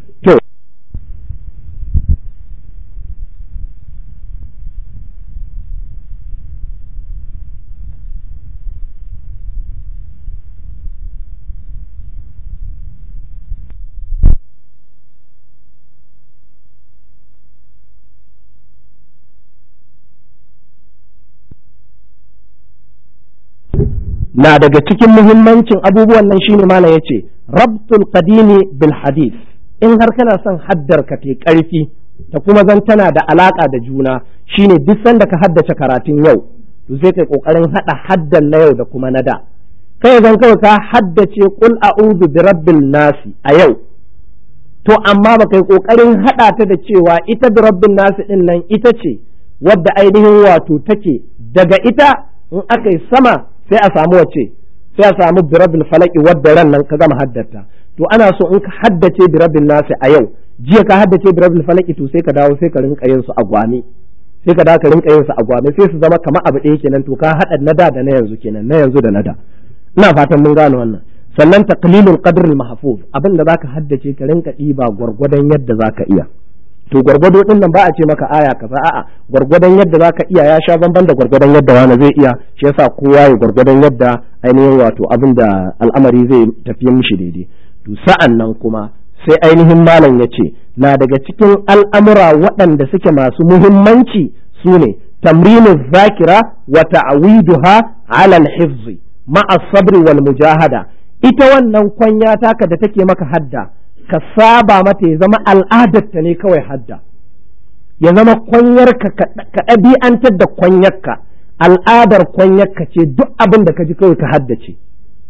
[SPEAKER 1] Na daga cikin muhimmancin abubuwan nan shine malam yace rabtul qadimi bil hadith, in har kana son haddar ka te karfi ta kuma zan tana da alaka da juna, shine duk sanda ka haddace karatun yau to sai kai kokarin hada haddan na yau da kuma na da. Kai zan kawai ka haddace qul a'udhu bi rabbil nasi a yau, to amma ba kai kokarin hada ta da cewa ita bi rabbin nasi din nan ita ce wadda ainihin wato take daga ita in aka yi sama sai a samu wace, sai a samu birabil falaki wadda ran nan ka gama haddata. To ana so in ka haddace birabil nasi a yau, jiya ka haddace birabil falaki, to sai ka dawo sai ka rinka yin su a gwame, sai ka dawo ka rinka yin su a gwame, sai su zama kamar abu ɗaya kenan. To ka haɗa na da na yanzu kenan, na yanzu da na da. Ina fatan mun gane wannan. Sannan taqlilul qadr al mahfuz, abin da zaka haddace ka rinka ɗiba gwargwadon yadda zaka iya. To gwargwado din nan ba a ce maka aya kaza, a'a gwargwadon yadda zaka iya ya sha banban da gwargwadon yadda wani zai iya. Shi yasa kowa ya gwargwadon yadda ainihin wato abin da al'amari zai tafi mishi daidai. To sa'an nan kuma sai ainihin malam ya ce na daga cikin al'amura waɗanda suke masu muhimmanci su ne tamrinu zakira wa ta'awiduha ala al-hifz ma'a sabri wal mujahada. Ita wannan kwanya taka da take maka hadda ka saba mata ya zama al'adarta ne kawai hadda, ya zama kwanyarka ka ɗabi'antar da kwanyarka, al'adar kwanyarka ce duk abin da ka ji kawai ka haddace.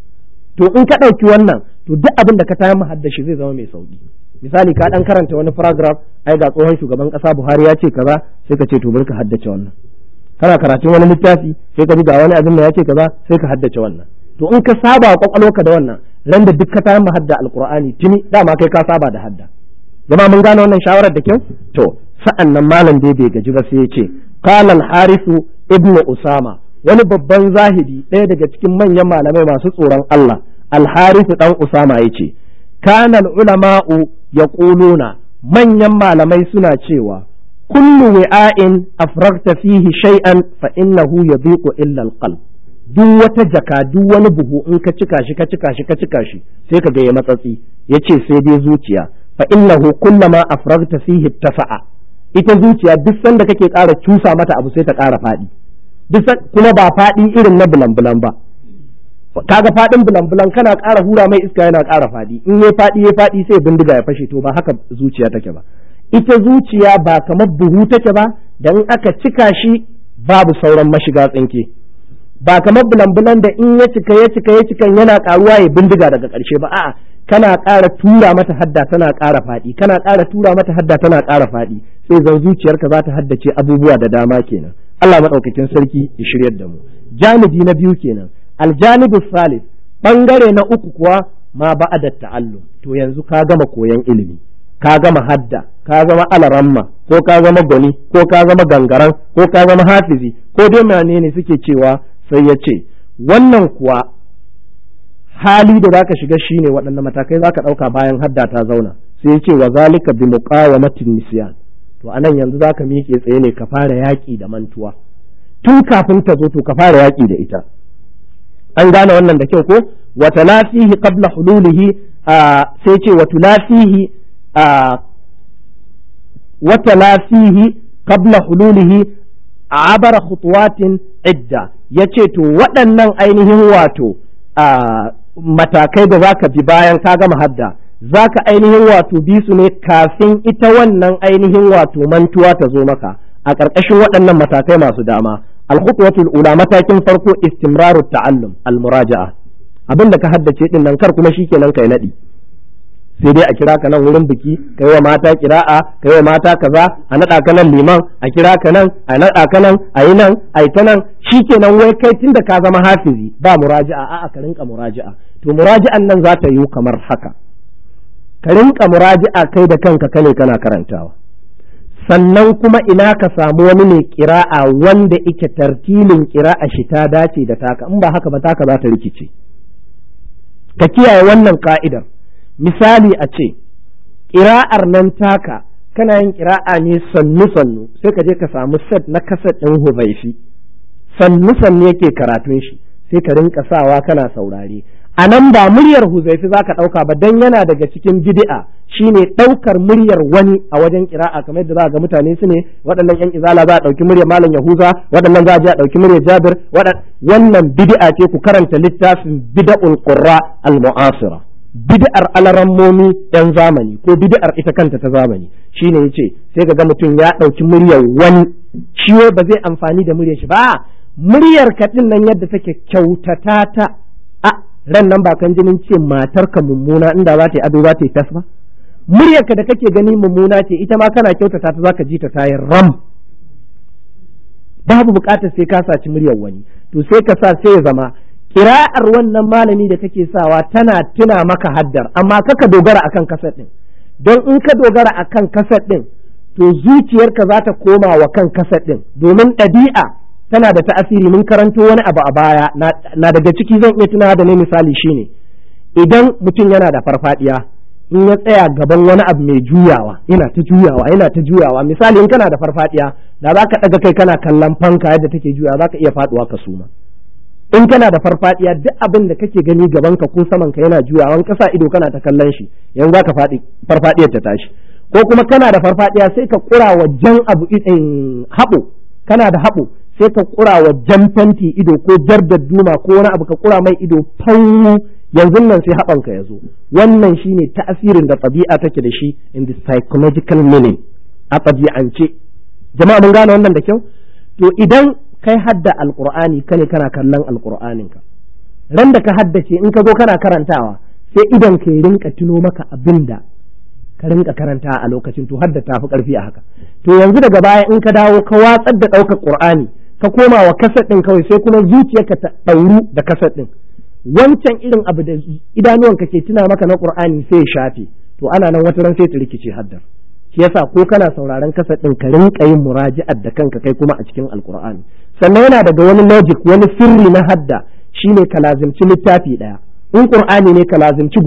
[SPEAKER 1] To in ka ɗauki wannan, to duk abin da ka tayar haddashi zai zama mai sauƙi. Misali ka ɗan karanta wani paragraph, ai ga tsohon shugaban ƙasa Buhari ya ce kaza, sai ka ce to bari ka haddace wannan. Kana karatun wani littafi, sai ka ji ga wani abin da ya ce kaza, sai ka haddace wannan. To in ka saba kwakwalwarka da wannan, ran da duk ka tayar hadda alqur'ani tuni dama kai ka saba da hadda. Zama mun gane wannan shawarar da kyau. To sa'an nan malam dai bai gaji ba sai ya ce qala al-harisu ibnu usama, wani babban zahidi ɗaya daga cikin manyan malamai masu tsoron Allah, al-harisu dan usama yace kana al-ulama'u yaquluna, manyan malamai suna cewa kullu wi'a'in afragta fihi shay'an fa innahu yadhiqu illa al-qalb. Duk wata jaka, duk wani buhu in ka cika shi sai ka ga ya matsatsi. Yace sai dai zuciya, fa innahu kullama afragta fihi tafa'a. Ita zuciya duk sanda kake ƙara cusa mata abu sai ta ƙara faɗi, kuma ba faɗi irin na bulan-bulan ba. Kaga faɗin bulan-bulan kana ƙara hura mai iska yana ƙara faɗi, in ya faɗi sai bindiga ya fashe. To ba haka zuciya take ba. Ita zuciya ba kamar buhu take ba, da in aka cika shi babu sauran mashiga tsinke. Ba kamar bulan-bulan da in ya cika yana karuwa ya bindiga daga ƙarshe ba, a'a kana ƙara tura mata hadda tana ƙara faɗi, kana ƙara tura mata hadda tana ƙara faɗi, sai zan zuciyarka za ta haddace abubuwa da dama kenan. Allah madaukakin sarki ya shiryar da mu. Janibi na biyu kenan. Aljanibu salis, bangare na uku kuwa ma ba'da ta'allum. To yanzu ka gama koyan ilimi, ka gama hadda, ka zama alaramma, ko ka zama gwani, ko ka zama gangaran, ko ka zama hafizi, ko dai menene suke cewa. Sai ya ce wannan kuwa hali da zaka shiga shine waɗannan matakai zaka ɗauka bayan hadda ta zauna. Sai ya ce wa zalika bi muqawamatin nisyan. To anan yanzu zaka miƙe tsaye ne ka fara yaƙi da mantuwa tun kafin ta zo, to ka fara yaƙi da ita. An gane wannan da kyau ko? Wa talafihi qabla hululihi, sai ce wa talafihi qabla hululihi abara khutuwatin idda. Yace to waɗannan ainihin wato matakai da zaka bi bayan ka gama hadda, zaka ainihin wato bi su ne kafin ita wannan ainihin wato mantuwa ta zo maka a ƙarƙashin waɗannan matakai masu dama. al-khutwatul ula matakin farko istimraru ta'allum al-muraja'a abin da ka haddace din nan kar kuma shikenan kai nadi sai dai a kira ka nan wurin biki kai wa mata kira'a kai wa mata kaza a nada ka nan liman a kira ka nan a nada ka nan ayi nan ayi ta nan shikenan wai kai tunda ka zama hafizi ba muraja'a a'a ka rinka muraja'a to muraji'an nan za ta yi kamar haka ka rinka muraji'a kai da kanka kane kana karantawa sannan kuma ina ka samu wani mai kira'a wanda ike tartilin kira'a shi ta dace da taka in ba haka ba taka za ta rikice ka kiyaye wannan ka'idar misali a ce kira'ar nan taka kana yin kira'a ne sannu sannu sai ka je ka samu set na kaset ɗin Huzaifi sannu sannu yake karatun shi sai ka rinka sawa kana saurare a nan ba muryar Huzaifi za ka ɗauka ba don yana daga cikin bid'a shine ɗaukar muryar wani a wajen kira'a kamar yadda za ga mutane su ne waɗannan yan izala za a ɗauki muryar malam Yahuza waɗannan za a je a ɗauki muryar Jabir wannan bid'a ce ku karanta littafin bid'ul qurra al-mu'asira bid'ar alarammomi yan zamani ko bid'ar ita kanta ta zamani shine yace sai ga mutum ya ɗauki muryar wani ciwo ba zai amfani da muryar shi ba muryar ka din nan yadda take kyautata ta a ran nan ba kan jinin ce matarka mummuna inda za ta yi ado za ta yi tas ba muryarka da kake gani mummuna ce ita ma kana kyautata ta zaka ji ta tayin ram babu bukatar sai ka saci muryar wani to sai ka sa sai ya zama kira'ar wannan malami da kake sawa tana tuna maka haddar amma kaka dogara akan kasar din don in ka dogara akan kasar din to zuciyarka za ta koma wa kan kasar din domin ɗabi'a tana da ta'asiri mun karanto wani abu a baya na daga ciki zan iya tunawa da ne misali shine idan mutum yana da farfadiya in ya tsaya gaban wani abu mai juyawa yana ta juyawa misali in kana da farfadiya da za ka ɗaga kai kana kallon fanka yadda take juyawa za ka iya faɗuwa ka suma in kana da farfadiya duk abin da kake gani gaban ka ko saman ka yana juyawa in kasa ido kana ta kallon shi yanzu za ka faɗi farfadiyar ta tashi ko kuma kana da farfadiya sai ka kura wa jan abu haɓo kana da haɓo sai ka kura wa jan fenti ido ko jar duma ko wani abu ka kura mai ido fanwu yanzu nan sai haɓanka ya zo wannan shine ta'asirin da ɗabi'a take da shi in the psychological meaning a ɗabi'ance jama'a mun gane wannan da kyau to idan kai hadda alqur'ani kane kana kallon alqur'anin ka ran da ka haddace in ka zo kana karantawa sai idan ka rinka tuno maka abinda ka rinka karanta a lokacin to hadda tafi karfi a haka to yanzu daga baya in ka dawo ka watsar da ɗaukar qur'ani ka koma wa kasar ɗin kawai sai kuma zuciyarka ta ɗauru da kasar ɗin wancan irin abu da idanuwanka ke tuna maka na Qur'ani sai ya shafe to ana nan wata ran sai ta rikice haddar shi yasa ko kana sauraron kasar ɗin ka rinka yin muraji'ar da kanka kai kuma a cikin alqur'ani sannan yana daga wani logic wani sirri na hadda shine ka lazimci littafi ɗaya in Qur'ani ne ka lazimci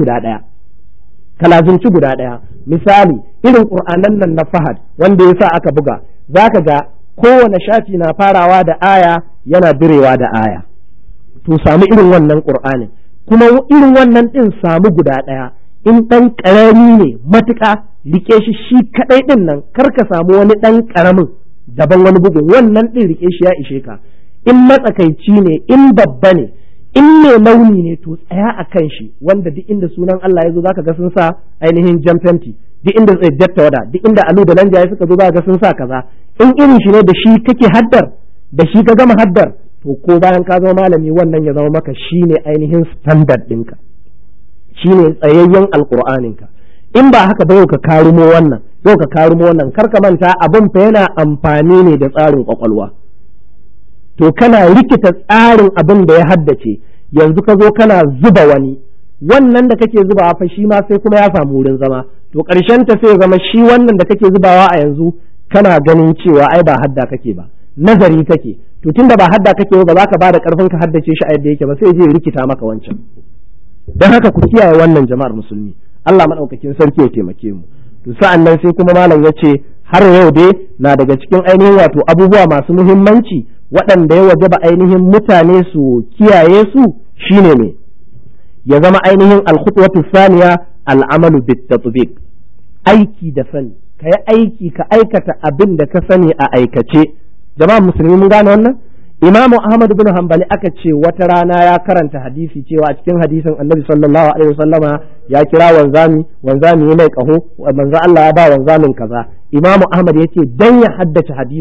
[SPEAKER 1] guda ɗaya misali irin Qur'anan nan na Fahad wanda yasa aka buga zaka ga kowane shafi na farawa da aya yana birewa da aya to samu irin wannan Qur'anin kuma irin wannan din samu guda ɗaya in ɗan ƙarami ne matuƙa rike shi kaɗai ɗin nan kar ka samu wani ɗan ƙaramin daban wani bugun wannan ɗin rike shi ya ishe ka in matsakaici ne in babba ne in mai launi ne to tsaya a kan shi wanda duk inda sunan Allah ya zo zaka ga sun sa ainihin jan fenti duk inda jatta wada duk inda alu da lanja suka zo zaka ga sun sa kaza in irin shi ne da shi kake haddar da shi ka gama haddar to ko bayan ka zama malami wannan ya zama maka shine ainihin standard ɗinka shine tsayayyen alqur'aninka in ba haka ba yau ka karumo wannan kar ka manta abin fa yana amfani ne da tsarin kwakwalwa to kana rikita tsarin abin da ya haddace yanzu ka zo kana zuba wani wannan da kake zubawa fa shi ma sai kuma ya samu wurin zama to ƙarshen ta sai zama shi wannan da kake zubawa a yanzu kana ganin cewa ai ba hadda kake ba nazari kake to tunda ba hadda kake ba za ka ba da ƙarfin ka haddace shi a yadda yake ba sai je rikita maka wancan don haka ku kiyaye wannan jama'ar musulmi Allah madaukakin sarki ya taimake mu to sa'an nan sai kuma malam ya ce har yau dai na daga cikin ainihin wato abubuwa masu muhimmanci waɗanda ya wajaba ainihin mutane su kiyaye su shine ne ya zama ainihin al-khutwatu thaniya al-amalu bit-tatbiq aiki da sani kai aiki ka aikata abin da ka sani a aikace jama'a musulmi mun gane wannan Imam Ahmad bin Hanbali aka ce wata rana ya karanta hadisi cewa a cikin hadisin Annabi sallallahu alaihi wasallama ya kira wanzami ya mai kaho manzo Allah ya ba wanzamin kaza Imam Ahmad yace dan ya haddace hadisin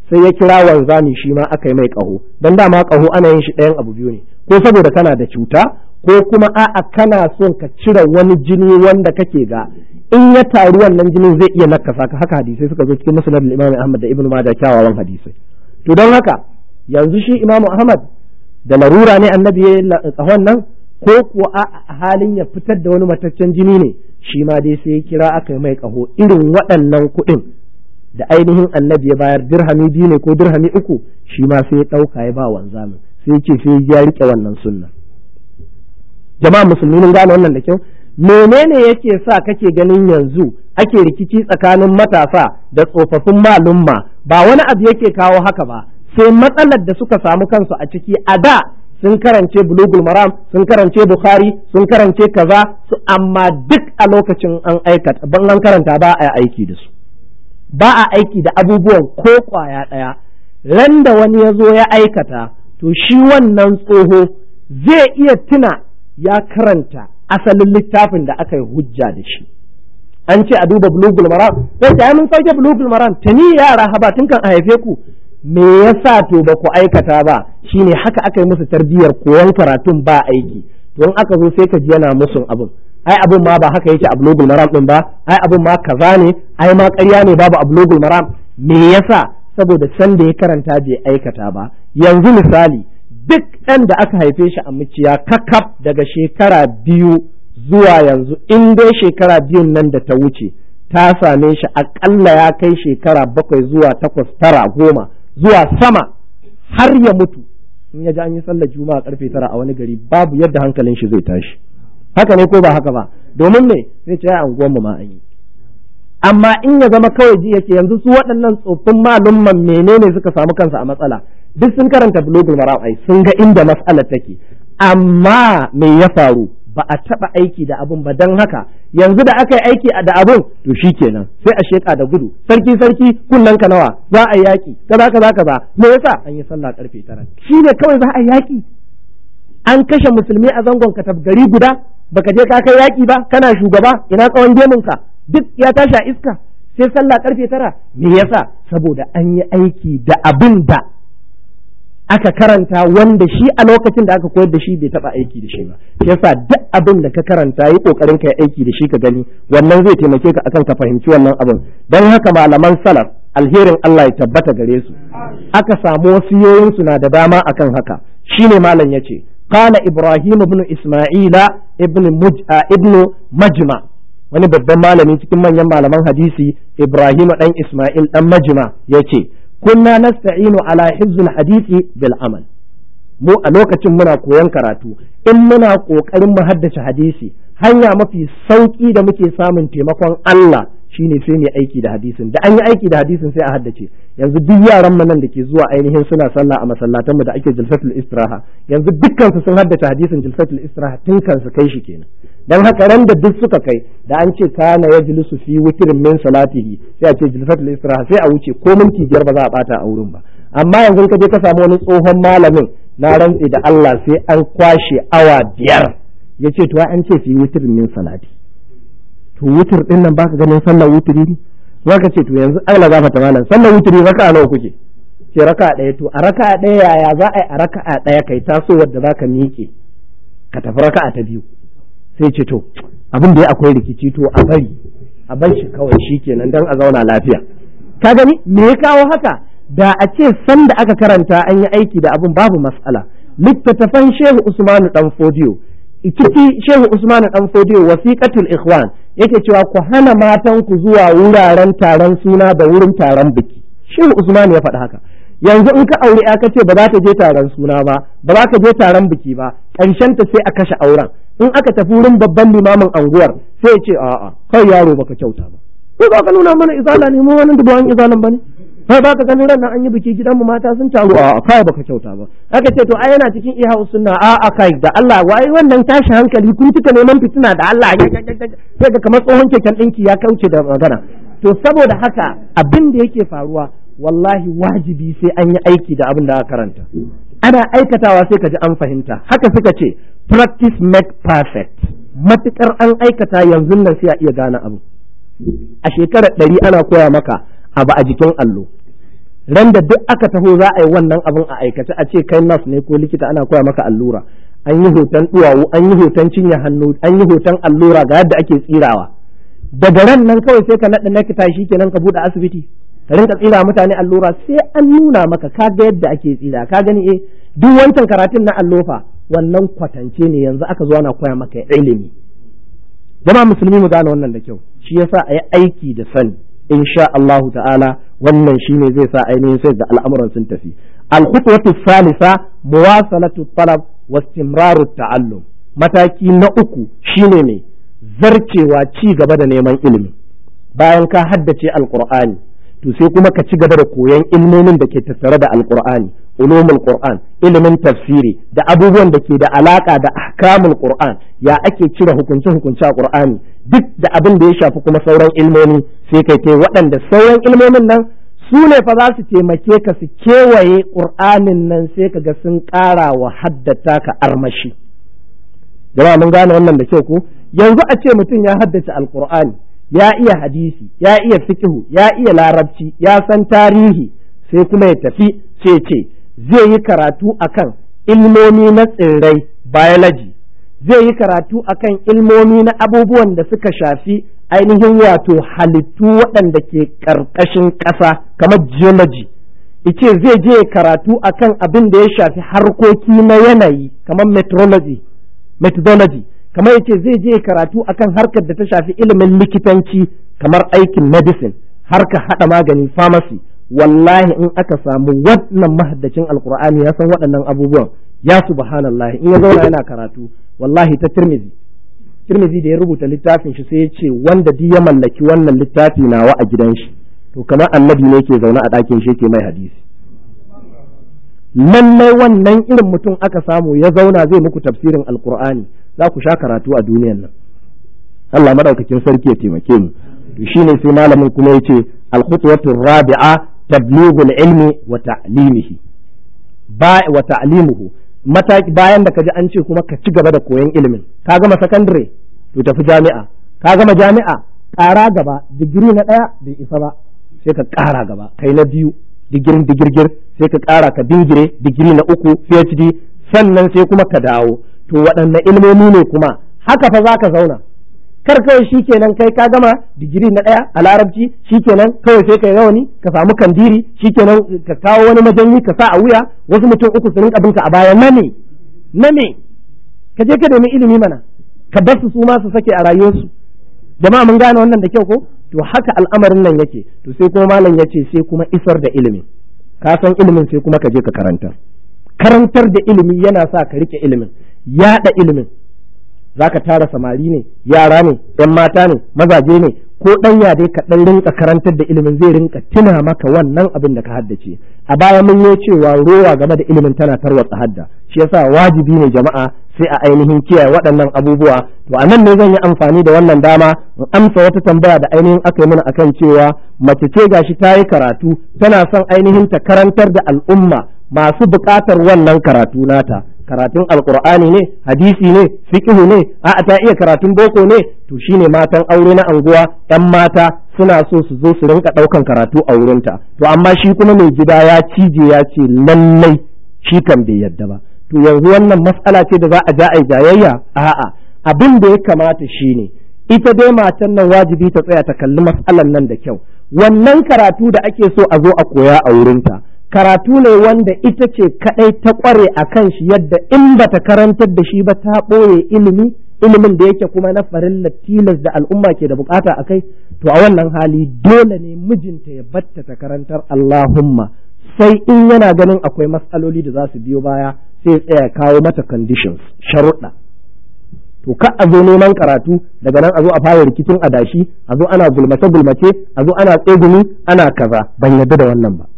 [SPEAKER 1] sai ya kira wanzami shi ma aka yi mai ƙaho, don dama ƙaho ana yin shi ɗayan abu biyu ne, ko saboda kana da cuta ko kuma a'a kana son ka cire wani jini wanda kake ga in ya taru wannan jinin zai iya nakasa ka. Haka hadisai suka zo cikin musnad al-Imam Ahmad da Ibn Majah, kyawawan hadisai. To don haka yanzu shi Imam Ahmad da larura ne annabi ya yi ƙahon nan, ko kuwa a halin ya fitar da wani mataccen jini ne, shi ma dai sai ya kira aka yi mai ƙaho irin waɗannan kuɗin da ainihin annabi ya bayar, dirhami 2 ne ko dirhami 3, shi ma sai ya ɗauka ya ba wanzamin, sai ce sai ya rike wannan sunna. Jama'a musulmi mun gane wannan da kyau. Menene yake sa kake ganin yanzu ake rikici tsakanin matasa da tsofaffin malumma? Ba wani abu yake kawo haka ba, sai matsalar da suka samu kansu a ciki. A da sun karance bulugul maram, sun karance bukhari, sun karance kaza su, amma duk a lokacin an aikata ban an karanta ba a aiki da su, ba a aiki da abubuwan ko kwaya ɗaya. Ran da wani ya zo ya aikata, to shi wannan tsoho zai iya tuna ya karanta asalin littafin da aka yi hujja da shi. An ce a duba bulugul maram, sai ta mun sauke bulugul maram, ta ni yara haba tun kan a haife ku. Me yasa to ba ku aikata ba? Shine haka aka yi musu tarbiyyar koyon karatun ba aiki. Don aka zo sai ka ji yana musun abin, ai abin ma ba haka yake a bulugul maram din ba, ai abin ma kaza ne, ai ma ƙarya ne babu a bulugul maram. Me yasa? Saboda san da ya karanta bai aikata ba. Yanzu misali, duk ɗan da aka haife shi a muciya kakaf daga shekara 2 zuwa yanzu, in dai shekara 2 nan da ta wuce ta same shi aƙalla ya kai shekara 7 zuwa 8 9 10 zuwa sama har ya mutu, in ya ji an yi sallar juma'a karfe 9 a wani gari, babu yadda hankalin shi zai tashi. Haka ne ko ba haka ba? Domin me zai ce a unguwanmu ma an yi. Amma in ya zama kawai ji yake, yanzu su waɗannan tsoffin malumman menene suka samu kansu a matsala? Duk sun karanta bulugul maram, ai sun ga inda mas'alar take, amma me ya faru? Ba a taɓa aiki da abun ba. Don haka yanzu da aka yi aiki da abun, to shi kenan sai a sheƙa da gudu, sarki kunnen ka nawa, za a yaƙi kaza. Me yasa? An yi sallah karfe 9. Shi ne kawai za a yaƙi? An kashe musulmi a zangon katab gari guda, baka je ka kai yaƙi ba, kana shugaba, ina tsawon gemunka duk ya tashi a iska, sai sallah karfe 9. Me yasa? Saboda an yi aiki da abin da aka karanta, wanda shi a lokacin da aka koyar da shi bai taba aiki da shi ba. Shi yasa duk abin da ka karanta yi kokarin ka yi aiki da shi ka gani, wannan zai taimake ka akan ka fahimci wannan abin. Dan haka malaman salaf alherin Allah ya tabbata gare su, aka samu wasiyoyin su na da dama akan haka. Shine malam yace qala Ibrahim ibn Isma'ila ibn Majma, wani babban malami cikin manyan malaman hadisi, Ibrahim dan Isma'il dan Majma yace kunna nasta'inu ala hifzil hadisi bil amal. Mu a lokacin muna koyon karatu, in muna kokarin mu haddace hadisi, hanya mafi sauki da muke samun taimakon Allah shine sai ne aiki da hadisin. Da an yi aiki da hadisin sai a haddace. Yanzu duk yaran mu nan da ke zuwa ainihin suna sallah a masallatan mu da ake jilsatul istiraha, yanzu dukkan su sun haddace hadisin jilsatul istiraha tun kan su kai shi kenan. Dan haka ran da duk suka kai, da an ce kana yajlisu fi witrin min salatihi, sai a ce jilsatul istiraha, sai a wuce ko minti 5 ba za a bata a wurin ba. Amma yanzu ka je ka samu wani tsohon malamin, na rantse da Allah sai an kwashe awa 5 yace to an ce fi witrin min salati. To wutur din nan baka ganin sallar wuturi ne? Zaka ce to yanzu Allah gafarta malam, sallar wuturi raka'a nawa kuke? Ce raka'a 1. To a raka'a 1 yaya za a yi a raka'a 1 kai taso wadda zaka miƙe ka tafi raka'a ta 2? Sai ce to abin da ya akwai rikici, to a bar shi kawai shikenan dan a zauna lafiya. Ka gani me ya kawo haka? Da a ce san da aka karanta an yi aiki da abin babu mas'ala. Littattafan Shehu Usmanu dan Fodiyo, ciki Shehu Usmanu dan Fodiyo wasiqatul ikhwan yake cewa ku hana matan ku zuwa wuraren taron suna da wurin taron biki. Shehu Usman ya faɗi haka. Yanzu in ka aure ya kace ba za ta je taron suna ba za ka je taron biki ba, ƙarshen ta sai a kashe auren. In aka tafi wurin babban limamin anguwar sai ya ce a'a kai yaro baka kyauta ba. Ko za ka nuna mana izala ne, mu wannan dubawan izalan bane? Kai ba ka ganin ran nan an yi biki gidan mu mata sun taru, a'a kai baka kyauta ba. Aka ce to ai yana cikin iya sunna, a'a kai da Allah wai wannan tashi hankali kun tuka neman fitina da Allah, sai ga kamar tsohon keken ɗinki ya kauce da magana. To saboda haka abin da yake faruwa wallahi wajibi sai an yi aiki da abin da aka karanta. Ana aikatawa sai ka ji an fahimta. Haka suka ce practice make perfect. Matukar an aikata yanzu nan sai a iya gane abu. A shekarar 100 ana koya maka abu a jikin allo, ran da duk aka taho za a yi wannan abin a aikace a ce kai nurse ne ko likita ana koya maka allura, an yi hoton duwawu, an yi hoton cinye hannu, an yi hoton allura ga yadda ake tsirawa. Daga ran nan kawai sai ka naɗa nakita shi kenan ka buɗe asibiti ka rinka tsira mutane allura, sai an nuna maka ka ga yadda ake tsira, ka gani duk wancan karatun na allofa wannan kwatance ne, yanzu aka zo ana koya maka ilimi. Jama'a musulmi mu gane wannan da kyau, shi yasa a yi aiki da sani insha Allahu ta'ala, wannan shine zai sa ainihin sai da al'amuran sun tafi. Al-khutwatu salisa muwasalatu talab wa istimraru ta'allum. Mataki na uku shine ne zarcewa ci gaba da neman ilimi. Bayan ka haddace alqur'ani to sai kuma ka ci gaba da koyon ilmomin da ke tattare da alqur'ani, ulumul qur'an, ilimin tafsiri da abubuwan da ke da alaka da ahkamul qur'an, ya ake cire hukunce a qur'ani, duk da abin da ya shafi kuma sauran ilmomi sai kai kai waɗanda sauran ilmomin nan su ne fa za su taimake ka su kewaye qur'anin nan, sai ka ga sun ƙara wa haddata ka armashi. Jama'a mun gane wannan da kyau ko? Yanzu a ce mutum ya haddace alqur'ani, ya iya hadisi, ya iya fiqhu, ya iya larabci, ya san tarihi, sai kuma ya tafi ce zai yi karatu akan ilmomi na tsirrai biology, zai yi karatu akan ilmomi na abubuwan da suka shafi ainihin wato halittu waɗanda ke ƙarƙashin ƙasa kamar geology, ice zai je karatu akan abin da ya shafi harkoki na yanayi kamar methodology, kamar yace zai je karatu akan harkar da ta shafi ilimin likitanci kamar aikin medicine, harka hada magani pharmacy. Wallahi in aka samu wannan mahaddacin alqur'ani ya san waɗannan abubuwan, ya subhanallahi, in ya zauna yana karatu wallahi ta Tirmidhi da ya rubuta littafin shi sai ya ce wanda duk ya mallaki wannan littafi nawa a gidan shi to kamar annabi ne yake zaune a ɗakin shi yake mai hadisi. Lallai wannan irin mutum aka samu ya zauna zai muku tafsirin alqur'ani, za ku sha karatu a duniyan nan. Allah madaukakin sarki ya taimake mu. To shine sai malamin kuma yace al-khutwatu rabi'a tablighu al-ilmi wa ta'limihi wa ta'limuhu. Mataki bayan da kaji an ce kuma ka ci gaba da koyon ilimin, ka gama secondary to tafi jami'a, ka gama jami'a ƙara gaba, digiri na ɗaya bai isa ba sai ka ƙara gaba, kai na biyu digirgir sai ka ƙara ka dingire digiri na uku PhD, sannan sai kuma ka dawo. To waɗanne ilmomi ne kuma haka fa za ka zauna, kar kawai shikenan kai ka gama digiri na ɗaya a larabci shikenan kawai sai kai rawani ka samu kandiri shikenan ka kawo wani majanyi ka sa a wuya, wasu mutum uku su rinka binka a baya na me ka je ka nemi ilimi mana, ka bar su ma su sake a rayuwarsu. Jama'a mun gane wannan da kyau ko? To haka al'amarin nan yake. To sai kuma malam yace sai kuma isar da ilimin, ka san ilimin sai kuma ka je ka karantar da ilimi yana sa ka rike ilimin, yaɗa ilimin. Za ka tara samari ne, yara ne, ‘yan mata ne, mazaje ne, ko ɗanya dai ka ɗan rinka karantar da ilimin zai rinka tuna maka wannan abin da ka haddace. A baya mun yi cewa rowa game da ilimin tana tarwatsa hadda, shi yasa wajibi ne jama'a sai a ainihin kiyaye waɗannan abubuwa. To a nan ne zan yi amfani da wannan dama in amsa wata tambaya da ainihin aka yi mana akan cewa mace ce gashi ta yi karatu tana son ainihin ta karantar da al'umma masu buƙatar wannan karatu nata. Karatun alkur'ani ne, hadisi ne, fiqhu ne, a'a ta iya karatun boko ne, to shine matan aure na anguwa ‘yan mata suna so su zo su rinka ɗaukan karatu a wurinta. To amma shi kuma mai gida ya cije ya ce lallai shi kan bai yadda ba. To yanzu wannan mas'ala ce da za a ja a jayayya? A'a, abin da ya kamata shine ita dai matan nan wajibi ta tsaya ta kalli mas'alan nan da kyau. Wannan karatu da ake so a zo a koya a wurinta, karatu ne wanda ita ce kadai ta kware a kan shi, yadda in bata karantar da shi ba ta ɓoye ilimin da yake kuma na farilla tilas da al'umma ke da bukata a kai. To a wannan hali dole ne mijinta ya batta ta karantar, Allahumma sai in yana ganin akwai matsaloli da za su biyo baya sai tsaya kawo mata conditions, sharuɗa. To ka a zo neman karatu daga nan a zo a fara rikicin adashi, a zo ana gulmace a zo ana tsegumi ana kaza, ban yarda da wannan ba.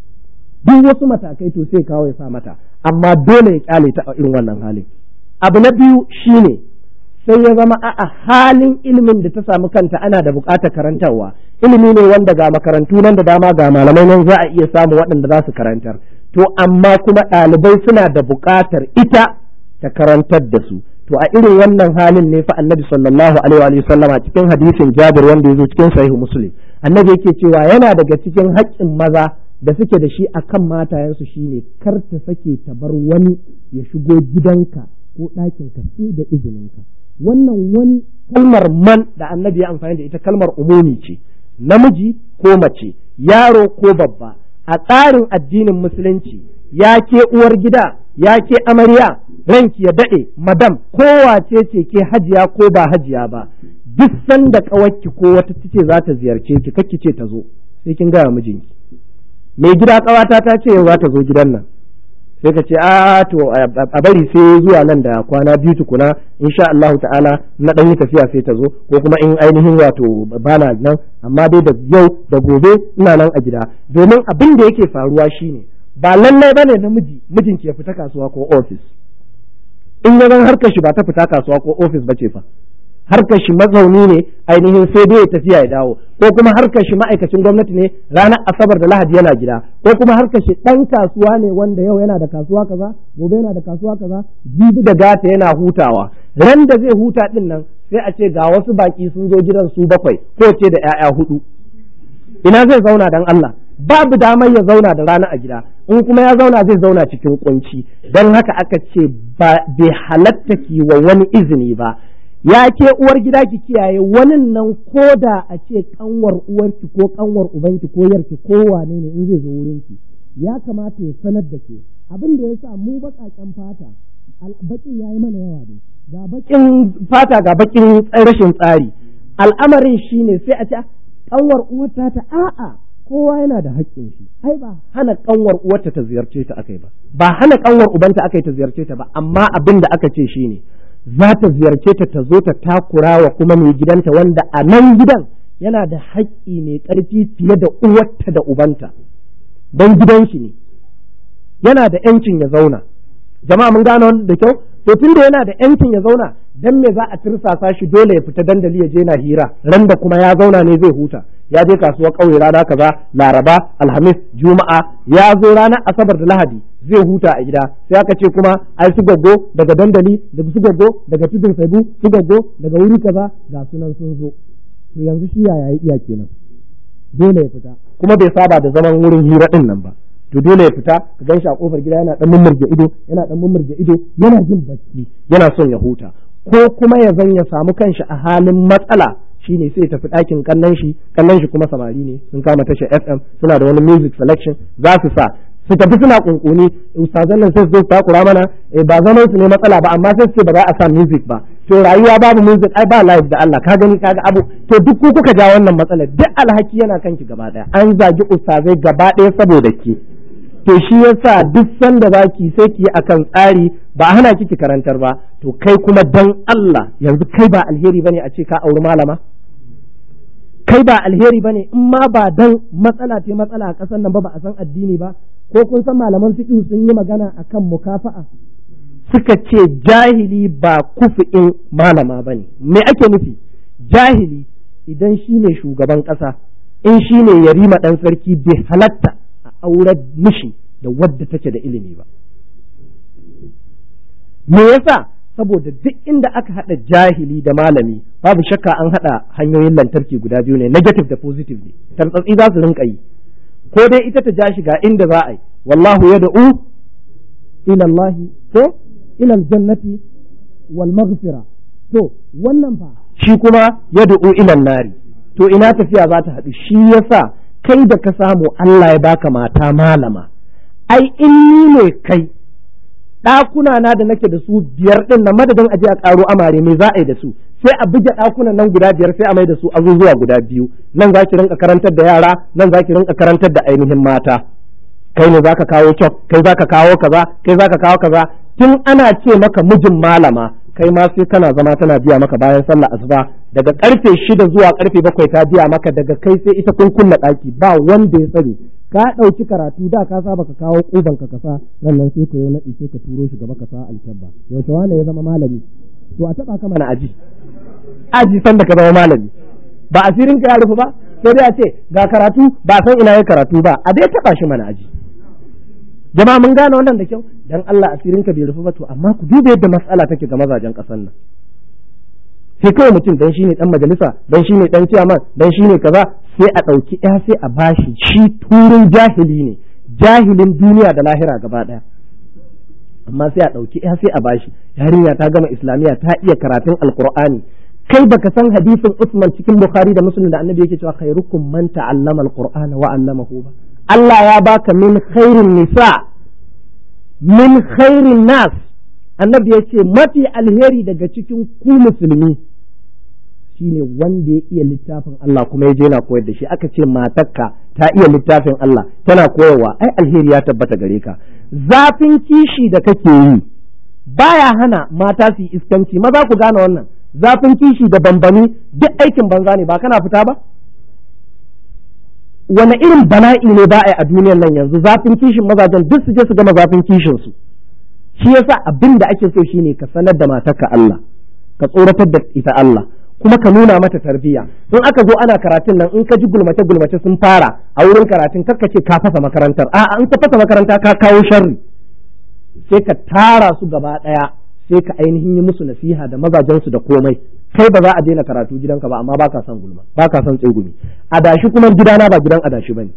[SPEAKER 1] Duk wasu matakai to sai kawo ya sa mata, amma dole ya kyale ta a irin wannan halin. Abu na biyu shine sai ya zama a halin ilimin da ta samu kanta ana da buƙatar karantarwa. Ilimi ne wanda ga makarantu nan da dama, ga malamai nan za a iya samu waɗanda za su karantar. To amma kuma ɗalibai suna da buƙatar ita ta karantar da su. To a irin wannan halin ne fa Annabi sallallahu alaihi wa sallama cikin hadisin Jabir wanda ya zo cikin Sahih Muslim, Annabi yake cewa yana daga cikin haƙƙin maza da suke da shi akan matayensu shine kar ta sake ta bar wani ya shigo gidanka ko ɗakinka sai da izininka. Wannan wani kalmar man da annabi ya amfani da ita kalmar umumi ce, namiji ko mace, yaro ko babba. A tsarin addinin musulunci, ya ke uwar gida, ya ke amarya, ranki ya daɗe, madam, kowace ce ke hajiya ko ba hajiya ba, duk sanda ƙawarki ko wata tace za ta ziyarce ki, kakki ce ta zo, sai kin gaya mijinki. Mai gida ƙawata ta ce yau za ta zo gidan nan, sai ka ce to a bari sai zuwa nan da kwana biyu tukuna insha Allah ta'ala na dan yi tafiya sai ta zo, ko kuma in ainihin wato bana nan, amma dai da yau da gobe ina nan a gida. Domin abin da yake faruwa shine ba lallai bane namiji mijinki ya fita kasuwa ko office. In ya zan harkar shi ba ta fita kasuwa ko office bace fa, harkar shi mazauni ne ainihin sai dai ya tafiya ya dawo, ko kuma harkar shi ma'aikacin gwamnati ne ranar asabar da lahadi yana gida, ko kuma harkar shi ɗan kasuwa ne wanda yau yana da kasuwa kaza, gobe yana da kasuwa kaza, jibi da gata yana hutawa. Ran da zai huta din nan sai a ce ga wasu baki sun zo gidan su 7 ko ce da 'ya'ya 4. Ina zai zauna dan Allah? Babu damar ya zauna da rana a gida, in kuma ya zauna zai zauna cikin kunci. Don haka aka ce bai halatta ki wa wani izini ba. Ya ke uwar gida ki kiyaye wannan nan, ko da a ce kanwar uwarki ko kanwar ubanki ko yarki ko wane ne in zai zo wurinki, ya kamata ya sanar da ke. Abin da ya sa mu baƙaƙen fata baƙin yayi mana yawa ne, ga baƙin fata ga baƙin rashin tsari. Al'amarin shine sai a ce kanwar uwarta ta a'a, kowa yana da haƙƙin shi. Ai ba hana kanwar uwarta ta ziyarce ta akai ba hana kanwar ubanta akai ta ziyarce ta ba, amma abin da aka ce shine za ta ziyarce ta zo ta takura wa kuma mai gidanta wanda a nan gidan yana da haƙƙi mai ƙarfi fiye da uwarta da ubanta, don gidan shi ne, yana da ‘yancin ya zauna. Jama'a mun gane wanda da kyau? To tun da yana da ‘yancin ya zauna, dan me za a tirsasa shi dole ya fita dandali ya je na hira, ran da kuma ya zauna ne zai huta. Ya je kasuwar ƙauye rana kaza, Laraba, Alhamis, Juma'a, ya zo ranar Asabar da Lahadi zai huta a gida, sai aka ce kuma ai su gaggo daga dandali, daga su gaggo daga tudun Saibu, su gaggo daga wuri kaza ga sunan sun zo. To yanzu shi yaya iya kenan, dole ya fita, kuma bai saba da zaman wurin hira din nan ba. To dole ya fita, ka gan shi a kofar gida yana dan mummurje ido, yana jin bacci, yana son ya huta, ko kuma ya zan ya samu kanshi a halin matsala, shine sai tafi ɗakin kallon shi kuma samari ne sun kama tashar FM, suna da wani music selection za su sa su tafi suna kunkuni, ustazan nan sai su zo takura mana, ba zaman su ne matsala ba, amma sai su ce ba za a sa music ba. To rayuwa babu music ai ba live da Allah, ka gani kaga abu. To duk ku kuka ja wannan matsalar, duk alhaki yana kanki gaba daya, an zagi ustazai gaba daya saboda ke. To shi yasa duk sanda zaki sai ki akan tsari, ba hana kiki karantar ba. To kai kuma dan Allah, yanzu kai ba alheri bane a ce ka auri malama? Kai ba alheri bane in ma ba dan matsala a ƙasar nan ba a san addini ba? Ko kun san malaman fiqh sun yi magana akan mukafa'a, suka ce jahili ba kufi'in malama bane. Me ake nufi? Jahili idan shine shugaban ƙasa, in shine yarima dan sarki, bai halatta a aurar mishi da wadda take da ilimi ba. Me yasa? Saboda duk inda aka haɗa jahili da malami, babu shakka an haɗa hanyoyin lantarki guda biyu ne, negative da positive ne, tartsatsi za su rinka yi. Ko dai ita ta ja shiga inda za a yi, wallahu yad'u ila Allah ko ila aljannati wal maghfira. To wannan fa shi kuma yad'u ila nari. To ina tafiya za ta haɗu? Shi yasa kai da ka samu Allah ya baka mata malama, ai in ni ne kai, ɗakuna na da nake da su 5 ɗin nan, madadin aje a ƙaro amare me za a yi da su? Sai a buge ɗakunan nan guda 5 sai a mai da su azuzuwa guda 2. Nan za ki rinka karantar da yara, nan za ki rinka karantar da ainihin mata. Kai ne za ka kawo cok, kai za ka kawo kaza, kai za ka kawo kaza. Tun ana ce maka mijin malama, kai ma sai kana zama tana biya maka bayan sallah asuba, daga karfe 6 zuwa karfe 7 ta biya maka, daga kai sai ita kun kunna ɗaki, ba wanda ya sani. Ka ɗauki karatu da ka saba ka kawo ƙuban ka kasa, nan sai ka yi naɗi sai ka turo shi gaba ka sa alkyabba. Yaushe wane ya zama malami? To a taɓa ka mana aji san da ka zama malami, ba asirin ka ya rufu ba, sai dai a ce ga karatu ba san ina ya karatu ba, a dai taɓa shi mana aji. Jama'a mun gane wannan da kyau, dan Allah asirin ka bai rufu ba. To amma ku duba yadda matsala take ga mazajen ƙasar nan. Sai kawai mutum dan shine dan majalisa, dan shine dan ciyaman, dan shine kaza, sai a ɗauki ya sai a bashi, shi turin jahili ne, jahilin duniya da lahira gaba ɗaya, amma sai a ɗauki ya sai a bashi. Yarinya ta gama islamiyya, ta iya karatun alqur'ani. Kai baka san hadisin Usman cikin Bukhari da Muslim da annabi yake cewa khairukum man ta'allama alqur'ana wa 'allamahu ba. Allah ya baka min khairin nisa, min khairin nas. Annabi yace mafi alheri daga cikin ku musulmi shine wanda ya iya littafin Allah kuma ya je na koyar da shi. Aka ce matarka ta iya littafin Allah tana koyarwa, ai alheri ya tabbata gare ka. Zafin kishi da kake yi baya hana mata su yi iskanci. Maza ku gane wannan, zafin kishi da bambami duk aikin banza ne, ba kana fita ba. Wane irin bala'i ne ba a yi a duniyar nan yanzu? Zafin kishin mazajen duk su je su gama zafin kishin su. Shi yasa abin da ake so shine ka sanar da matarka Allah, ka tsoratar da ita Allah, kuma ka nuna mata tarbiyya. In aka zo ana karatun nan, in ka ji gulmace sun fara a wurin karatun, kar ka ce ka fasa makarantar. A'a, in ka fasa makaranta ka kawo sharri. Sai ka tara su gaba ɗaya, sai ka ainihin yi musu nasiha da mazajensu da komai. Kai ba za a daina karatu gidanka ba, amma baka son gulma, baka son tsegumi. Adashi kuma gidana ba gidan adashi bane.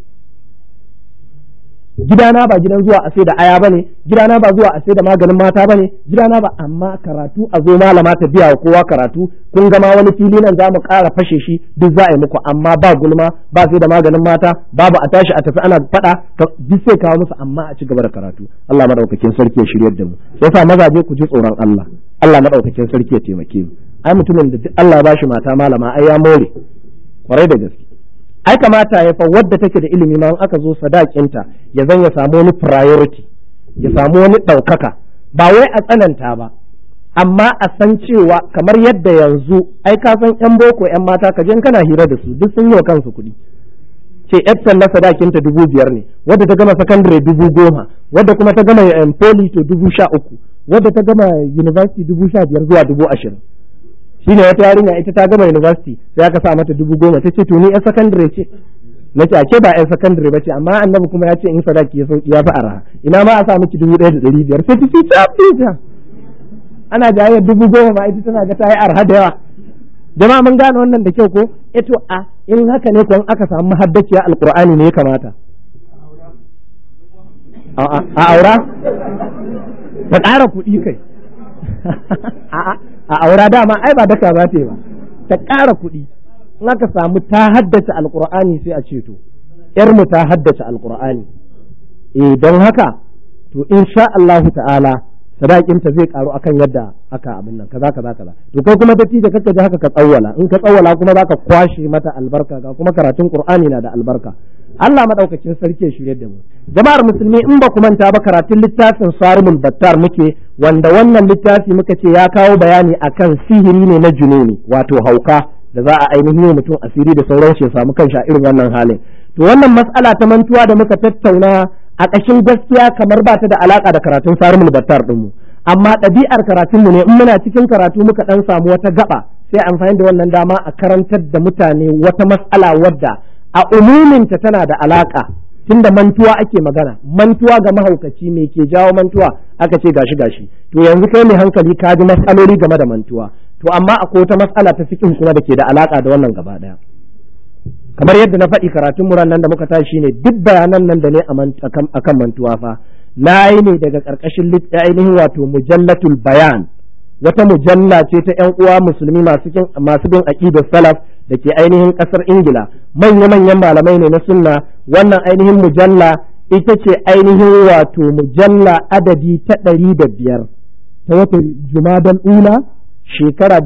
[SPEAKER 1] Gidana ba gidan zuwa a sai da aya bane, gidana ba zuwa a sai da maganin mata bane, gidana ba. Amma karatu a zo malama ta biya wa kowa karatu, kun gama wani fili nan za mu ƙara fashe shi, duk za a yi muku, amma ba gulma, ba sai da maganin mata, babu a tashi a tafi ana faɗa, duk sai kawo musu, amma a ci gaba da karatu. Allah madaukakin sarki ya shiryar da mu. Yasa mazaje ku ji tsoron Allah, Allah madaukakin sarki ya taimake mu. Ai mutumin da duk Allah ya bashi mata malama ai ya more kwarai da gaske. Ai kamata ya fa wadda take da ilimi ma in aka zo sadakinta ya zan ya samu wani priority, ya samu wani ɗaukaka, ba wai a tsananta ba, amma a san cewa kamar yadda yanzu ai ka san yan boko yan mata ka je kana hira da su duk sun yi wa kansu kuɗi. Ce Epson na sadakinta 5,000 ne, wadda ta gama secondary 10,000, wadda kuma ta gama poli to 13,000, wadda ta gama university 15,000 zuwa 20,000. Shine wata yarinya ita ta gama university sai aka sa mata 10,000, ta ce to ni yan secondary ce. Nace ake ba yan secondary bace, amma annabi kuma ya ce in sadaki ya sauki ya fi araha, ina ma a sa miki 1,500. Sai ta ce ana jayyar 10,000 ma ita tana ga ta yi arha da yawa. Jama'a mun gane wannan da kyau ko? Eto a in haka ne ko aka samu mahaddaciya alqur'ani ne ya kamata a aura ta ƙara kuɗi kai. A aura dama ai ba daka za ta yi ba, ta ƙara kuɗi. In aka samu ta haddace alqur'ani sai a ce to yar mu ta haddace alqur'ani, don haka to insha Allahu ta'ala sadakinta zai karu akan yadda aka abin nan kaza. To kai kuma dattijo kake ji haka ka tsawwala, in ka tsawwala kuma zaka kwashe mata albarka, ga kuma karatun Qur'ani na da albarka. Allah madaukakin sarki ya shirye da mu. Jama'ar musulmi, in ba ku manta ba, karatun littafin Sarimul Battar muke, wanda wannan littafi muka ce ya kawo bayani akan sihiri ne na jununi, wato hauka da za a ainihin mutum asiri da sauransu ya samu kanshi a irin wannan halin. To wannan mas'ala ta mantuwa da muka tattauna a ƙashin gaskiya kamar ba ta da alaƙa da karatun Sarimul Battar ɗinmu, amma ɗabi'ar karatunmu ne in muna cikin karatu muka ɗan samu wata gaba sai amfani da wannan dama a karantar da mutane wata mas'ala wadda a umuminta tana da alaƙa, tunda mantuwa ake magana, mantuwa ga mahaukaci me ke jawo mantuwa aka ce gashi. To yanzu kai mai hankali ka ji mas'aloli game da mantuwa, to amma akwai wata mas'ala ta fiqh kuma da ke da alaƙa da wannan gaba ɗaya. Kamar yadda na faɗi karatun muran nan da muka tashi ne duk bayanan nan da ne akan mantuwa fa na yi ne daga ƙarƙashin ainihin wato mujallatul bayan, wata mujalla ce ta ƴan uwa musulmi masu bin aqidar salaf da ke ainihin ƙasar Ingila, manya-manyan malamai ne na sunna. Wannan ainihin mujalla ita ce ainihin wato mujalla adadi ta 105 ta wata Jumadal Ula shekara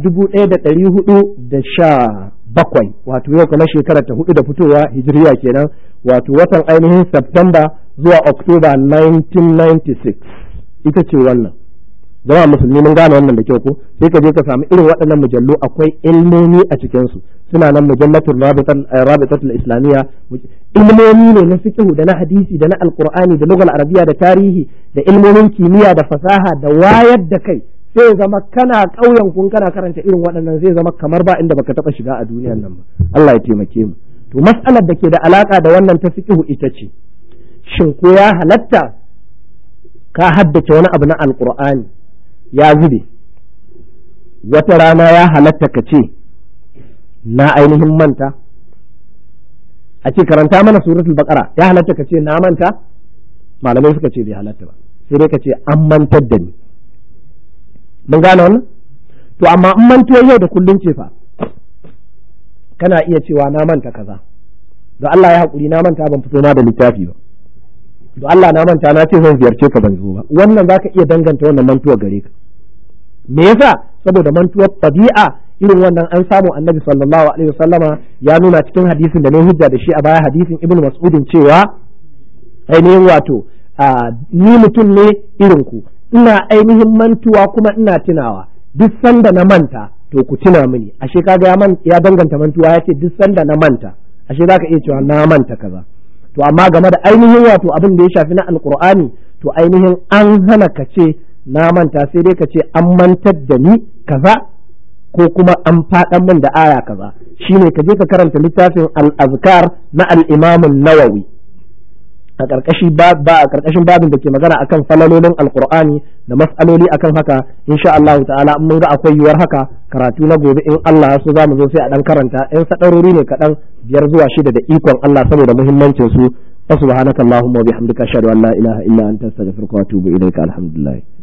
[SPEAKER 1] 1417, wato yau kuma shekara ta 4 da fitowa hijiriya kenan, wato watan ainihin September zuwa October 1996 ita ce wannan. Jama'a musulmi mun gane wannan da kyau ko? Sai ka je ka samu irin waɗannan mujallu, akwai ilmomi a cikin su, suna nan mujallatul rabitatul islamiyya, ilmomi ne na fiqh da na hadisi da na alqur'ani da lugal arabiyya da tarihi da ilmomin kimiyya da fasaha da wayar da kai. Sai zama kana ƙauyen kun kana karanta irin waɗannan, zai zama kamar ba inda baka taɓa shiga a duniyar nan ba. Allah ya taimake mu. To mas'alar da ke da alaka da wannan ta fiqh ita ce, shin ko ya halatta ka haddace wani abu na alqur'ani ya zube, wata rana ya halatta ka ce na ainihin manta, a ce karanta mana suratul baqara ya halatta ka ce na manta? Malamai suka ce bai halatta ba, sai dai ka ce an mantar da ni. Mun gane wannan? To amma in mantuwa yau da kullum ce fa, kana iya cewa na manta kaza, da Allah ya haƙuri na manta ban fito ma da littafi ba, da Allah na manta na ce zan ziyarce ka ban zo ba. Wannan za ka iya danganta wannan mantuwa gare ka. Me yasa? Saboda mantuwar ɗabi'a irin wannan an samu annabi sallallahu alaihi wasallama ya nuna cikin hadisin da ne hujja da shi a baya, hadisin ibnu mas'udin cewa ainihin wato ni mutum ne irin ku, ina ainihin mantuwa kuma ina tunawa, duk sanda na manta to ku tuna mini. Ashe kaga ya danganta mantuwa, ya ce duk sanda na manta, ashe zaka iya cewa na manta kaza. To amma game da ainihin wato abin da ya shafi na alqur'ani, to ainihin an hana ka ce na manta, sai dai ka ce an mantar da ni kaza ko kuma an faɗan min da aya kaza. Shine ka je ka karanta littafin al-azkar na al-imam an-nawawi a ƙarƙashin babin da ke magana akan falalolin alqur'ani da mas'aloli akan haka. Insha Allah ta'ala in mun ga akwai yiwuwar haka, karatu na gobe in Allah so za mu zo sai a dan karanta in sadarori ne kaɗan 5 zuwa 6 da ikon Allah saboda muhimmancin su. Subhanakallahumma wa bihamdika ashhadu an la ilaha illa anta astaghfiruka wa atubu ilaika. Alhamdulillah.